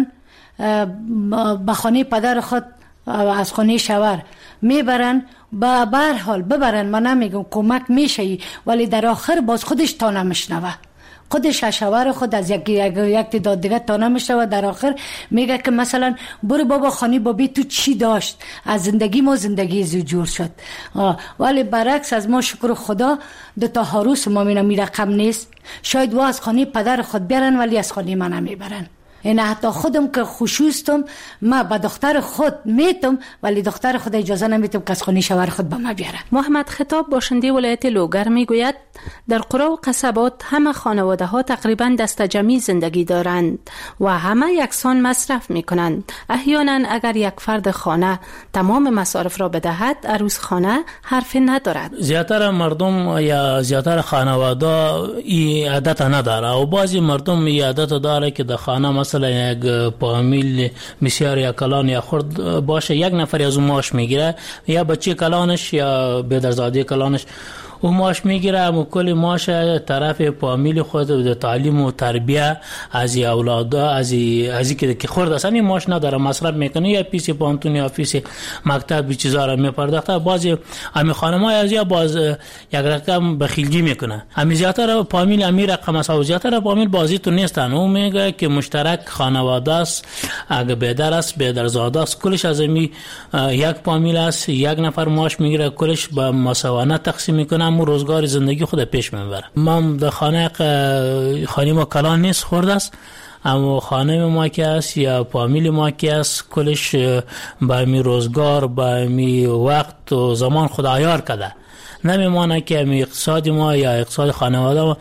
به خانه پدر خود از خانه شوهر میبرن، با بر حال ببرن، من نمیگم کمک میشه، ولی در آخر باز خودش تا نمیشنوه، خودش شوهر خود از یک یک داد دیگه تا نمیشنوه، در آخر میگه که مثلا برو بابا خانه بابی تو چی داشت، از زندگی ما زندگی زجور شد. ولی برعکس از ما شکر خدا دو تا عروس ما مینا می رقم نیست، شاید وا از خانه پدر خود بیارن ولی از خانه من نمیبرن. این حتی خودم که خوشوستم ما با دختر خود میتم، ولی دختر خود اجازه نمیتم که از خانه شوهر خود به ما بیاره. محمد خطاب باشنده ولایت لوگر میگوید در قرى و قصبات همه خانواده ها تقریبا دست جمعی زندگی دارند و همه یکسان مصرف میکنند. احیانا اگر یک فرد خانه تمام مصارف را بدهد، عروس خانه حرفی ندارد. زیاتر مردم یا زیاتر خانواده این عادت نداره و بعضی مردم این عادت داره که در خانه مثلا یک فامیل بسیار یا کلان یا خرد باشه، یک نفر از اون معاش میگیره، یا بچه کلانش یا بدرزاده کلانش و معاش میگیره و کل معاش طرف فامیل خود به تعلیم و تربیه از اولادا از از که که خرد اصلا معاش نداره، مصرف میکنه، یا پیش پانتون یا پیش مکتب چیزا را میپرداخته. بعضی امی خانم‌ها از یا باز یک رقم بخیلگی میکنه، امی زیاتر فامیل امی رقم است، زیاتر فامیل بازی تو نیستن. اون میگه که مشترک خانواده است، اگه بدر است بدرزاده است، کلش از امی یک فامیل است، یک نفر معاش میگیره، کلش به مساوانه تقسیم میکنه، مو روزگار زندگی خود پیش میبره. ما در خانه خانه ما کلان نیست، خورد است، اما خانه ما که است یا فامیل ما که است، کلش با می روزگار با می وقت و زمان خود عیار کرده، نمیمانه که می اقتصاد ما یا اقتصاد خانواده ما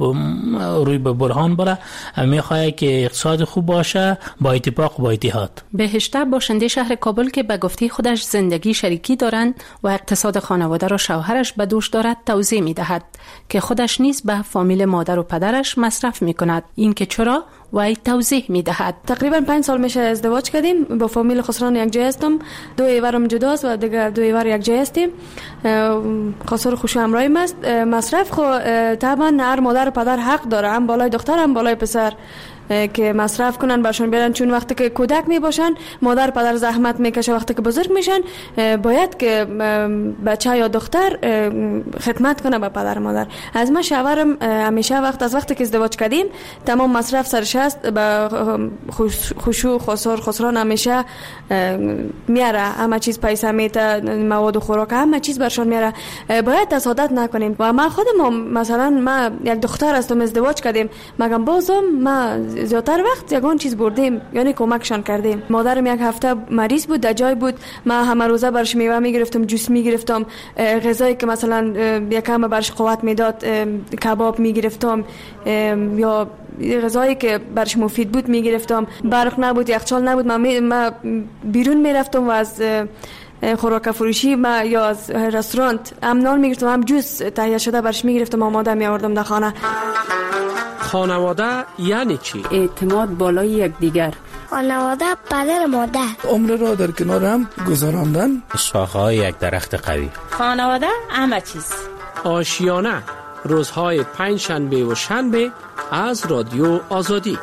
روی به برهان بره. میخواه که اقتصاد خوب باشه با اتفاق با اتحاد. بهشته باشنده شهر کابل که به گفته خودش زندگی شریکی دارند و اقتصاد خانواده را شوهرش به دوش دارد توضیح میدهد که خودش نیز به فامیل مادر و پدرش مصرف میکند. این که چرا و ای توضیح میدهد. تقریبا پنج سال میشه ازدواج کردیم، با فامیل خسران یک جای هستم، دو ایورم جداست و دیگه دو ایور یک جای هستیم. خسر خوش همراهیم است. مصرف خو طبعا هر مادر و پدر حق داره، هم بالای دختر هم بالای پسر، که مصرف کنن برشون بیارن، چون وقتی که کودک می باشن مادر پدر زحمت میکشه، وقتی که بزرگ میشن باید که بچه یا دختر خدمت کنه به پدر مادر. از من شوهرم همیشه وقت از وقتی که ازدواج کردیم تمام مصرف سرش است، به خشوع خسر خسران همیشه میاره، همه چیز پیسه میته، مواد و خوراک همه چیز برشون میاره. باید تصادف نکنیم. و ما خودم مثلا ما یک دختر هستم ازدواج کردیم، مگم بازم ما زیادتر وقت یگان چیز بردیم، یعنی کمکشان کردیم. مادرم یک هفته مریض بود، در جای بود، ما همه روزه برش میوه میگرفتم، جوس میگرفتم، غذایی که مثلا یکم برش قوت میداد کباب میگرفتم، یا غذایی که برش مفید بود میگرفتم. برق نبود، یخچال نبود، من, من بیرون میرفتم و از خوراک فروشی ما یا از رستوران هم نان میگرفتم، هم جوس تهیه شده برش میگرفتم، آماده میآوردم در خانه. خانواده یعنی چی؟ اعتماد بالای یکدیگر. خانواده پدر مادر. عمر را در کنار هم گذراندن. شاخه‌های یک درخت قوی. خانواده همه چیز. آشیانه روزهای پنج شنبه و شنبه از رادیو آزادی.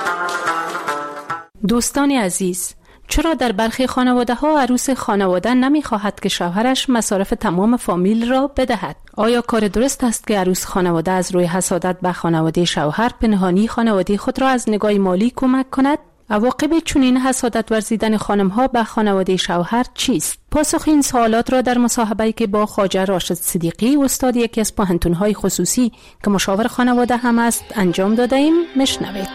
دوستان عزیز، چرا در برخی خانواده ها عروس خانواده نمی خواهد که شوهرش مصارف تمام فامیل را بدهد؟ آیا کار درست است که عروس خانواده از روی حسادت به خانواده شوهر پنهانی خانواده خود را از نگاه مالی کمک کند؟ عواقب چنین حسادت ورزیدن خانم ها به خانواده شوهر چیست؟ پاسخ این سوالات را در مصاحبه‌ای که با خواجه راشد صدیقی استاد یکی از پوهنتون‌های خصوصی که مشاور خانواده هم است انجام داده ایم. مشنوید.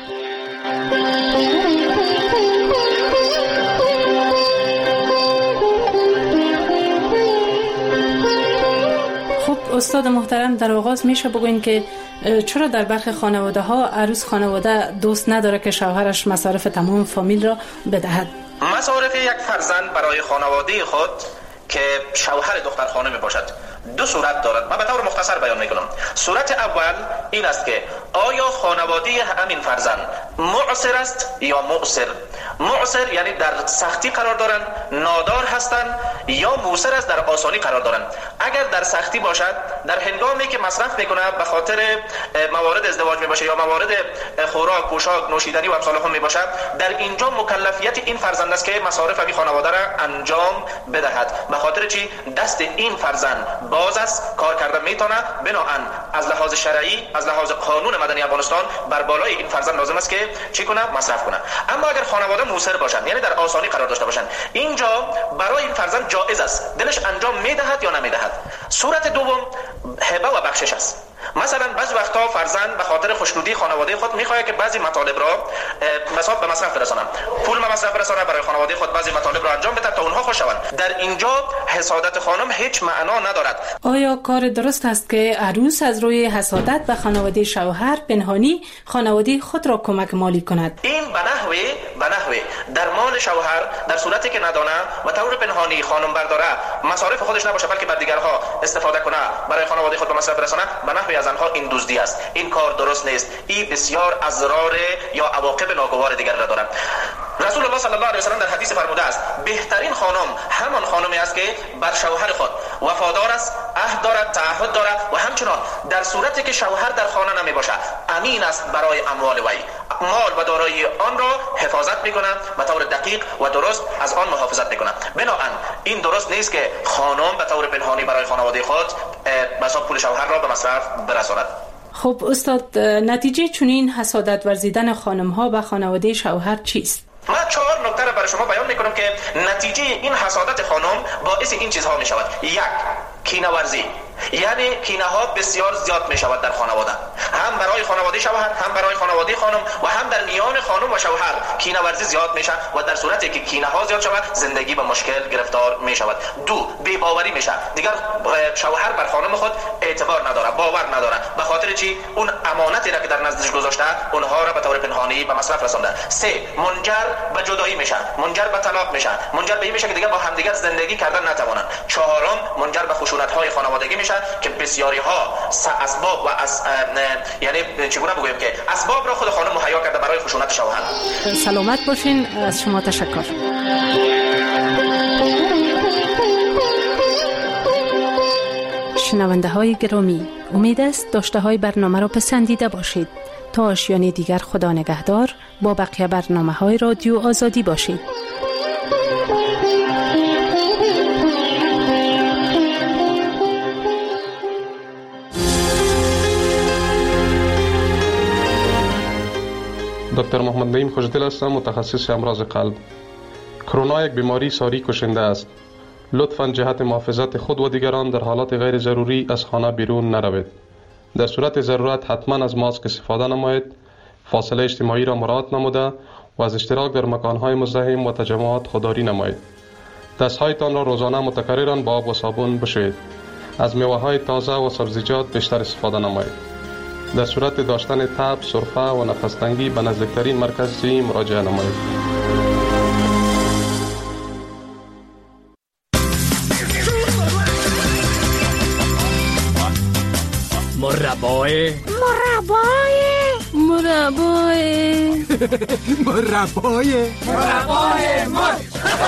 استاد محترم، در آغاز میشه بگوین که چرا در برخی خانواده ها عروس خانواده دوست نداره که شوهرش مصارف تمام فامیل را بدهد؟ مصارف یک فرزند برای خانواده خود که شوهر دختر خانم باشد دو صورت دارد. من به طور مختصر بیان میکنم. صورت اول این است که آیا خانواده همین فرزند معسر است یا معسر؟ معسر یعنی در سختی قرار دارند، نادار هستند، یا موسر است در آسانی قرار دارند. اگر در سختی باشد، در هنگامی که مصرف میکنه به خاطر موارد ازدواج می باشه یا موارد خوراک، پوشاک، نوشیدنی و امثال هم می باشد، در اینجا مکلفیت این فرزند است که مصارف همین خانواده را انجام بدهد. به خاطر چی؟ دست این فرزند باز است، کار کرده میتونه، بناهن از لحاظ شرعی، از لحاظ قانون مدنی افغانستان بر بالای این فرزند لازم است که چی کنه؟ مصرف کنه. اما اگر خانواده موسر باشند، یعنی در آسانی قرار داشته باشند، اینجا برای این فرزند جایز است دلش انجام میدهد یا نمیدهد. صورت دوم هبه و بخشش است. مثلا بعضی وقتا فرزند به خاطر خوشنودی خانواده خود میخواد که بعضی مطالب را مثلا به مصرف برسانه، پول به مصرف برسانه، برای خانواده خود بعضی مطالب را انجام بده تا اونها خوش شوند. در اینجا حسادت خانم هیچ معنا ندارد. آیا کار درست است که عروس از روی حسادت به خانواده شوهر پنهانی خانواده خود را کمک مالی کند؟ این به نحوه به نحوه در مال شوهر در صورتی که ندانه و طور پنهانی خانم برداره، مصارف خودش نباشه بلکه بر دیگرها استفاده کنه، برای خانواده خود به مصرف برسانه، به نحوه از آنها این دزدی است. این کار درست نیست. این بسیار اضرار یا عواقب ناگوار دیگر را دارد. رسول الله صلی الله علیه و سلم در حدیث فرموده است بهترین خانم همان خانمی است که بر شوهر خود وفادار است، عهد دارد، تعهد دارد و همچنان در صورتی که شوهر در خانه نمی باشد امین است برای اموال وی، مال و دارایی آن را حفاظت میکنه، به طور دقیق و درست از آن محافظت میکنه. بنابراین این درست نیست که خانم به طور پنهانی برای خانواده خود مثلا پول شوهر را به مصرف برساند. خب استاد، نتیجه چنین حسادت ورزیدن خانم ها به خانواده شوهر چیست؟ من چهار نکته را برای شما بیان میکنم که نتیجه این حسادت خانم باعث این چیزها می شود. یک، کینه ورزی، یعنی کینه ها بسیار زیاد می شود در خانواده، هم برای خانواده شوهر، هم برای خانواده خانم و هم در میان خانم و شوهر کینه ورزی زیاد می شود و در صورتی که کینه ها زیاد شود زندگی به مشکل گرفتار می شود. دو، بی باوری می شود. دیگر شوهر بر خانم خود اعتبار نداره، باور نداره. به خاطر چی؟ اون امانتی را که در نزدش گذاشته اونها را به طور پنهانی به مصرف رسانده. سه، منجر به جدایی میشن، منجر به طلاق میشن، منجر به این میشه که دیگر با همدیگر زندگی کردن نتوانند. چهارم، منجر به خشونت‌های خانوادگی میشن که بسیاری ها اسباب و از یعنی چگونه بگویم که اسباب را خود خانم مهیا کرده برای خشونت شوهر. سلامت باشین. از شما تشکر. شنونده های گرامی، امید است داشته های برنامه را پسندیده باشید. تا آشیانه دیگر خدا نگهدار. با بقیه برنامه های رادیو آزادی باشید. دکتر محمد نعیم خوشدل هستم، متخصص امراض قلب. کرونا یک بیماری ساری کشنده است. لطفاً جهت محافظت خود و دیگران در حالات غیر ضروری از خانه بیرون نروید. در صورت ضرورت حتما از ماسک استفاده نمایید، فاصله اجتماعی را مراعات نموده و از اشتراک در مکانهای مزدحم و تجمعات خودداری نمایید. دستهایتان را روزانه متکرراً با آب و صابون بشویید. از میوه‌های تازه و سبزیجات بیشتر استفاده نمایید. در صورت داشتن تب، سرفه و نفس تنگی به نزدیکترین مرکز صحی مراجعه نمایید. مربای مربای مربای مربای مربای مرد.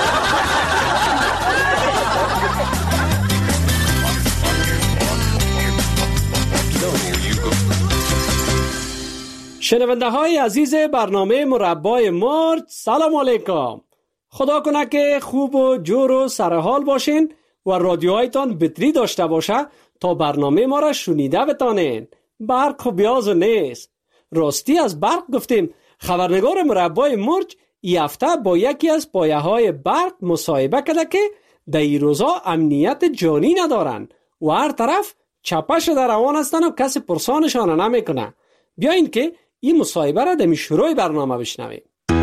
شنونده های عزیز برنامه مربای مرد، سلام علیکم. خدا کنه که خوب و جور و سرحال باشین و رادیوهایتان بطری داشته باشه تا برنامه ما را شنیده بتانین. برق و بیاز و نیست. راستی از برق گفتیم. خبرنگار مربای مرج ای هفته با یکی از پایه های برق مصاحبه کرده که در این روزا امنیت جانی ندارن و هر طرف چپه شده روان هستن و کسی پرسانشان نمیکنه. بیاین که این مصاحبه را در شروع برنامه بشنویم.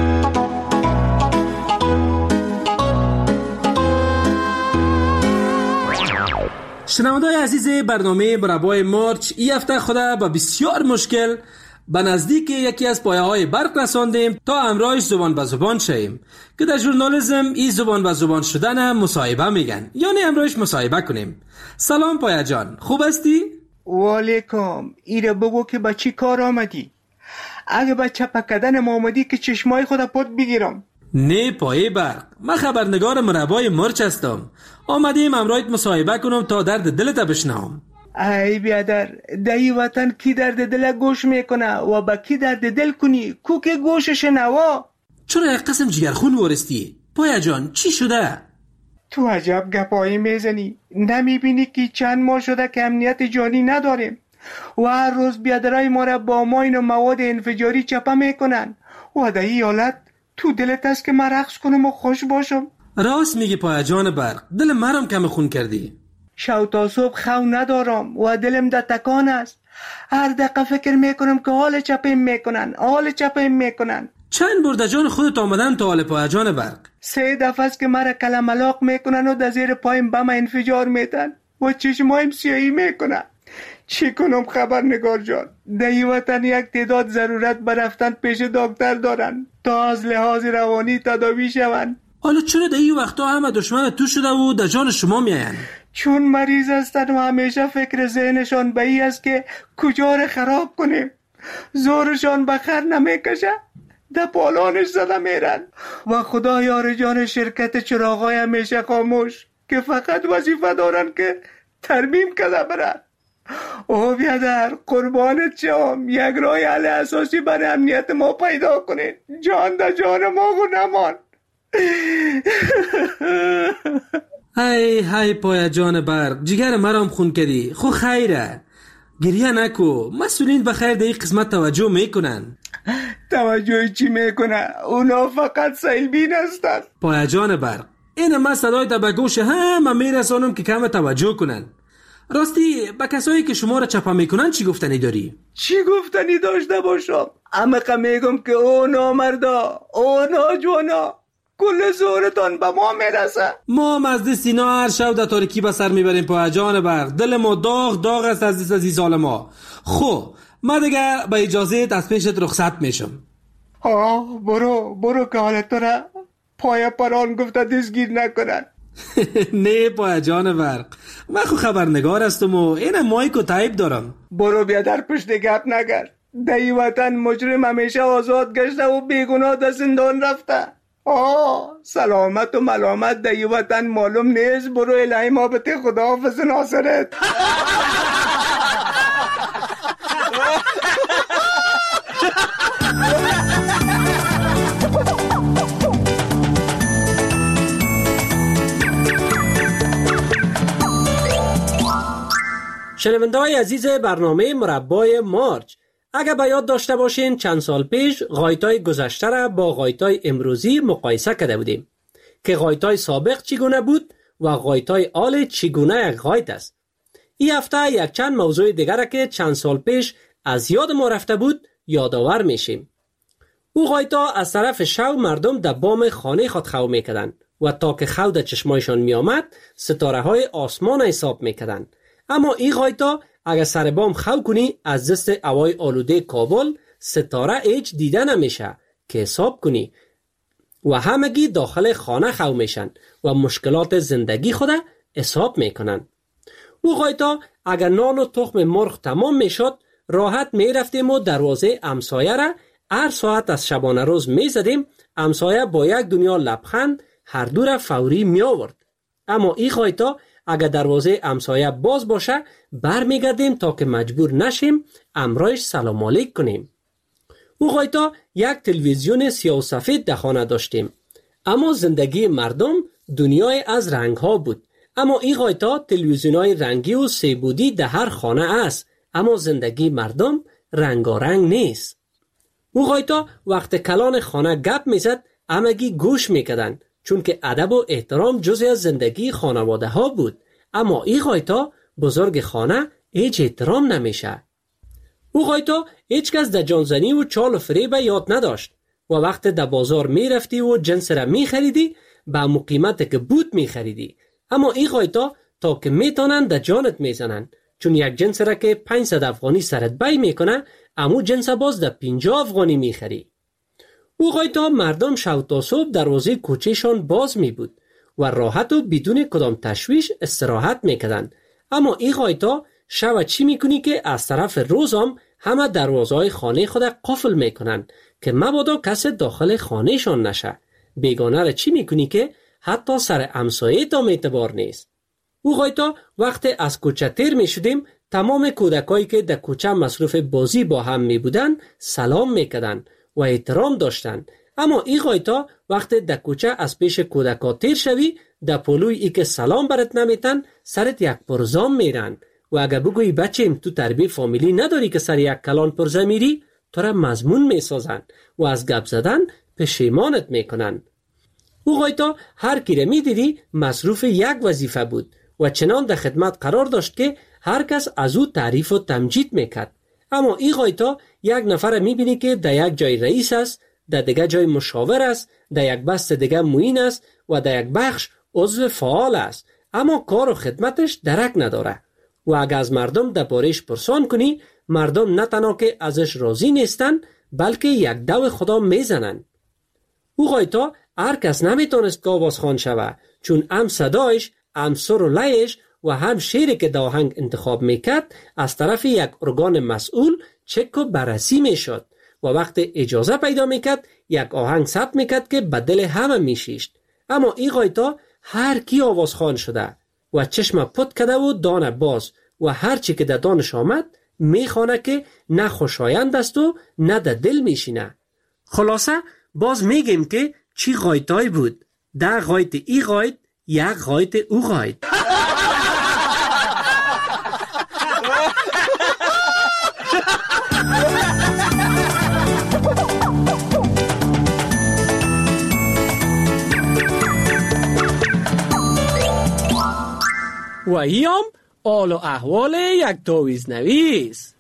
شنونده‌های عزیز برنامه مربای مرچ، این هفته خدا با بسیار مشکل به نزدیک یکی از پایه‌های برق رساندیم تا همراهش زبان به زبان شیم که در ژورنالیسم این زبان به زبان شدن مصاحبه میگن، یعنی همراهش مصاحبه کنیم. سلام پایه جان، خوب هستی؟ و علیکم. ایره بگو که با چی کار آمدی؟ اگه با چپه کردن ما آمدی که چشمای خود پد بگیرم. نه پایه برق، من خبرنگار مربای مرچ هستم. آمدیم همراهت مصاحبه کنم تا درد دلت بشنوم. ای بیادر، دایی وطن کی درد دل گوش میکنه و با کی درد دل کنی کو که گوشش نوا. چرا یک قسم جگرخون ورستی؟ پایه جان چی شده؟ تو عجب گپایی میزنی. نمیبینی که چند ماه شده که امنیت جانی نداریم و هر روز بیادرای ما را با ماین و مواد انفجاری چپه میکنن و در این حالت تو دلت است که من رقص کنم و خوش باشم؟ راست میگی پایه جان برق، دل مرم کم خون کردی. شو تا صبح خو ندارم و دلم در تکان است. هر دقیقه فکر میکنم که حال چپه میکنن حال چپه میکنن. چند بار در جان خودت آمدن تا حال پایه جان برق؟ سه دفعه است که مرا کلم ملاق میکنن و در زیر پایم بم انفجار میتن و چشمایم سیاهی میکنن. چی کنم خبرنگار جان؟ در این وطن یک تعداد ضرورت برفتن پیش دکتر دارن تا از لحاظ روانی تداوی شون. حالا چرا در این وقتا همه دشمن تو شده و در جان شما میاین؟ چون مریض هستن و همیشه فکر ذهنشان به این است که کجا را خراب کنیم. زورشان بخر نمیکشه، در پالانش زده میرن و خدا یار جان شرکت چراغای همیشه خاموش که فقط وظیفه دارن که ترمیم کده برن. او بیادر قربانت شم، یک راه حل اساسی برای امنیت ما پیدا کنین. جان در جان ما خو نمان. های های پایه جان برق، جگر مرام خون کردی. خو خیره، گریه نکو. مسئولین بخیر در این قسمت توجه میکنن. توجه چی میکنه؟ اونا فقط سیلبین هستن. پایه جان برق، این من صدای تا به گوش همه میرسانم که کم توجه کنن. راستی به کسایی که شما را چپه میکنن چی گفتنی داری؟ چی گفتنی داشته باشم؟ امقه میگم که او نامردا، او ناجوانا، کل زورتان به ما میرسه. ما مزد سینا هر شب در تاریکی به سر میبریم پایه جان برق. دل ما داغ داغ است از عزیز سال ما. خو ما دیگه با اجازه از پیشت رخصت میشم. آه برو برو که حالت تو را پایه پران گفته دستگیر نکنن. نه پایه جان برق، من خو خبرنگار هستم و این مایک و تایپ دارم. برو بیا در پشت گپ نگرد. در این وطن مجرم همیشه آزاد گشته و بیگناه در زندان رفته. آه سلامت و ملامت در این وطن معلوم نیست. برو الهی محبت خدا حافظ ناصرت. شنونده‌های عزیز برنامه مربای مارچ، اگر به یاد داشته باشین چند سال پیش غایتای گذشته را با غایتای امروزی مقایسه کرده بودیم که غایتای سابق چگونه بود و غایتای آل چگونه یک غایت است. این هفته یک چند موضوع دیگر که چند سال پیش از یاد ما رفته بود یادآور میشیم. او غایتا از طرف شو مردم در بام خانه خود خو میکردن و تا که خو در چشمایشان میآمد ستاره های آسمان حساب میکردن. اما این غایتا اگر سر بام خو کنی از دست هوای آلوده کابل ستاره هیچ دیده نمیشه که حساب کنی و همگی داخل خانه خو میشن و مشکلات زندگی خود حساب میکنن. او غایتا اگر نان و تخم مرغ تمام میشد راحت میرفتیم و دروازه امسایه را هر ساعت از شبانه روز میزدیم. امسایه با یک دنیا لبخند هر دو را فوری می آورد. اما این غایتا اگر دروازه امسایه باز باشه بر میگردیم تا که مجبور نشیم امرایش سلام علیک کنیم. او غایتا یک تلویزیون سیاه و سفید در خانه داشتیم. اما زندگی مردم دنیای از رنگ ها بود. اما این غایتا تلویزیون های رنگی و سه‌بعدی در هر خانه است. اما زندگی مردم رنگارنگ نیست. او غایتا وقت کلان خانه گپ میزد همگی گوش میکردن چون که ادب و احترام جزئی از زندگی خانواده ها بود. اما این غایتا بزرگ خانه هیچ احترام نمیشه. او غایتا هیچ کس در جانزنی و چال و فریب یاد نداشت و وقت در بازار میرفتی و جنس را میخریدی به همون قیمت که بود میخریدی. اما این غایتا تا که میتونن در جانت میزنن چون یک جنس را که پانصد افغانی سرت بای میکنه امو جنس باز در پنجاه افغانی میخری. او غایتا مردم شب تا صبح دروازه کوچهشان باز می بود و راحت و بدون کدام تشویش استراحت میکردن. اما این غایتا شب چی میکنی که از طرف روزم همه دروازه های خانه خود قفل میکنن که مبادا کس داخل خانه شان نشه. بیگانه را چی میکنی که حتی سر امسایه تا اعتبار نیست. او غایتا وقت از کوچه تیر میشدیم تمام کودکایی که در کوچه مصروف بازی با هم می بودن سلام میکردن و احترام داشتن. اما این غایتا وقت در کوچه از پیش کودکا تیر شوی در پلوی ای که سلام برات نمیتن سرت یک پرزام میرن و اگر بگویی بچیم تو تربیه فامیلی نداری که سر یک کلان پرزه میری تو را مضمون میسازن و از گپ زدن پشیمانت میکنن. او غایتا هر کی را میدیدی مصروف یک وظیفه بود و چنان در خدمت قرار داشت که هر کس از او تعریف و تمجید میکرد. اما این غایتا یک نفر میبینی که در یک جای رئیس است، در دیگه جای مشاور است، در یک بست دیگه معین است و در یک بخش عضو فعال است، اما کار و خدمتش درک نداره. و اگر از مردم در بارش پرسان کنی مردم نه تنها که ازش راضی نیستن بلکه یک دو خدا میزنن. او غایتا هر کس نمیتونست که آوازخوان شوه چون هم صدایش، هم سر و لایش و هم شعری که در آهنگ انتخاب میکرد از طرف یک ارگان مسئول چک و بررسی میشد و وقت اجازه پیدا میکرد یک آهنگ ثبت میکرد که به دل همه میشیشت. اما این غایتا هر کی آوازخوان شده و چشم پت کرده و دانه باز و هر چی که در دانش آمد میخوانه که نه خوشایند است و نه در دل میشینه. خلاصه باز میگیم که چی غایتای بود؟ ده غایت ای غایت، یک غایت او غایت. و ایام آل و احوال یک تاویز نویس.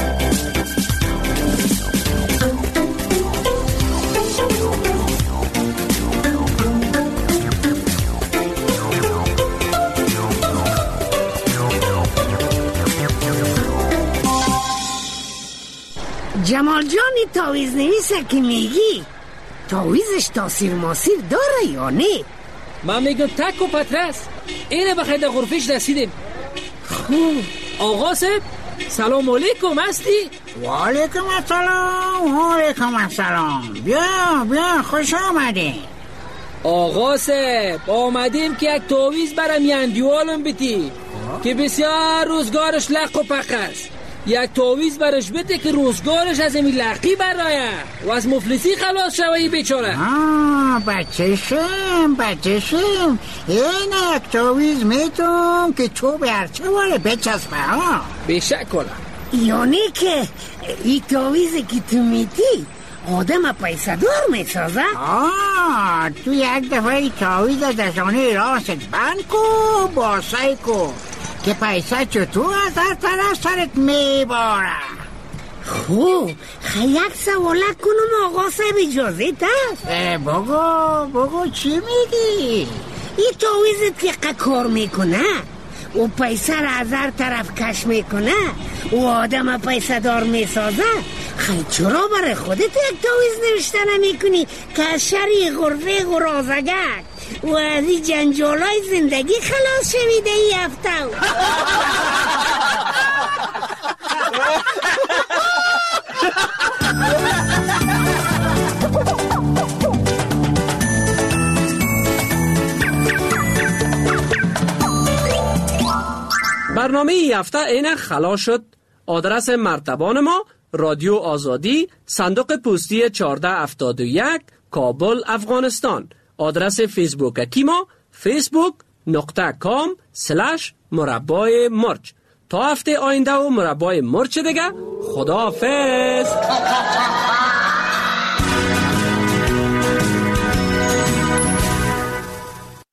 جمال جانی تاویز نویسه که میگی تاویزش تاثیر ماسیر داره یا نه؟ من میگم تک و پترس اینه بخیر در غرفش رسیدیم. خوب آقا صاحب سلام علیکم هستی؟ و علیکم السلام و علیکم السلام. بیا بیا خوش آمدین. آقا صاحب آمدیم که یک تاویز برم یندیوالم بیتی که بسیار روزگارش لق و پق است. یک تاویز برش بده که روزگارش از این لقی برایه و از مفلسی خلاص شوی بیچاره. آه بچهشم بچهشم این یک تاویز میتون که تو به هرچه واره بچسبه ها. بشک کنم یعنی که این تاویزی که تو میتی آدم پیسه دار میسازه؟ آه تو یک دفعه تاویز دشانه راست بند کو باسه کو که پیسه چطور از هر طرف سرت میباره. خوب یک سوالت کنم آقا صاحب اجازه دست؟ بگو بگو چی میگی؟ این تاویزت که کار میکنه و پیسه را از هر طرف کش میکنه و آدم پیسه دار میسازه، خیلی چرا برای خودت یک تعویض نوشته نمی کنی که از شری غرفه و رازگک و از این جنجالای زندگی خلاص شویده ای هفته؟ برنامه ای هفته اینه خلاص شد. آدرس مرتبان ما رادیو آزادی، صندوق پستی چهارده هفتاد و یک، کابل، افغانستان. آدرس فیسبوک اکی ما فیسبوک نقطه کام سلش مربای مرچ. تا هفته آینده و مربای مرچ دیگه، خداحافظ.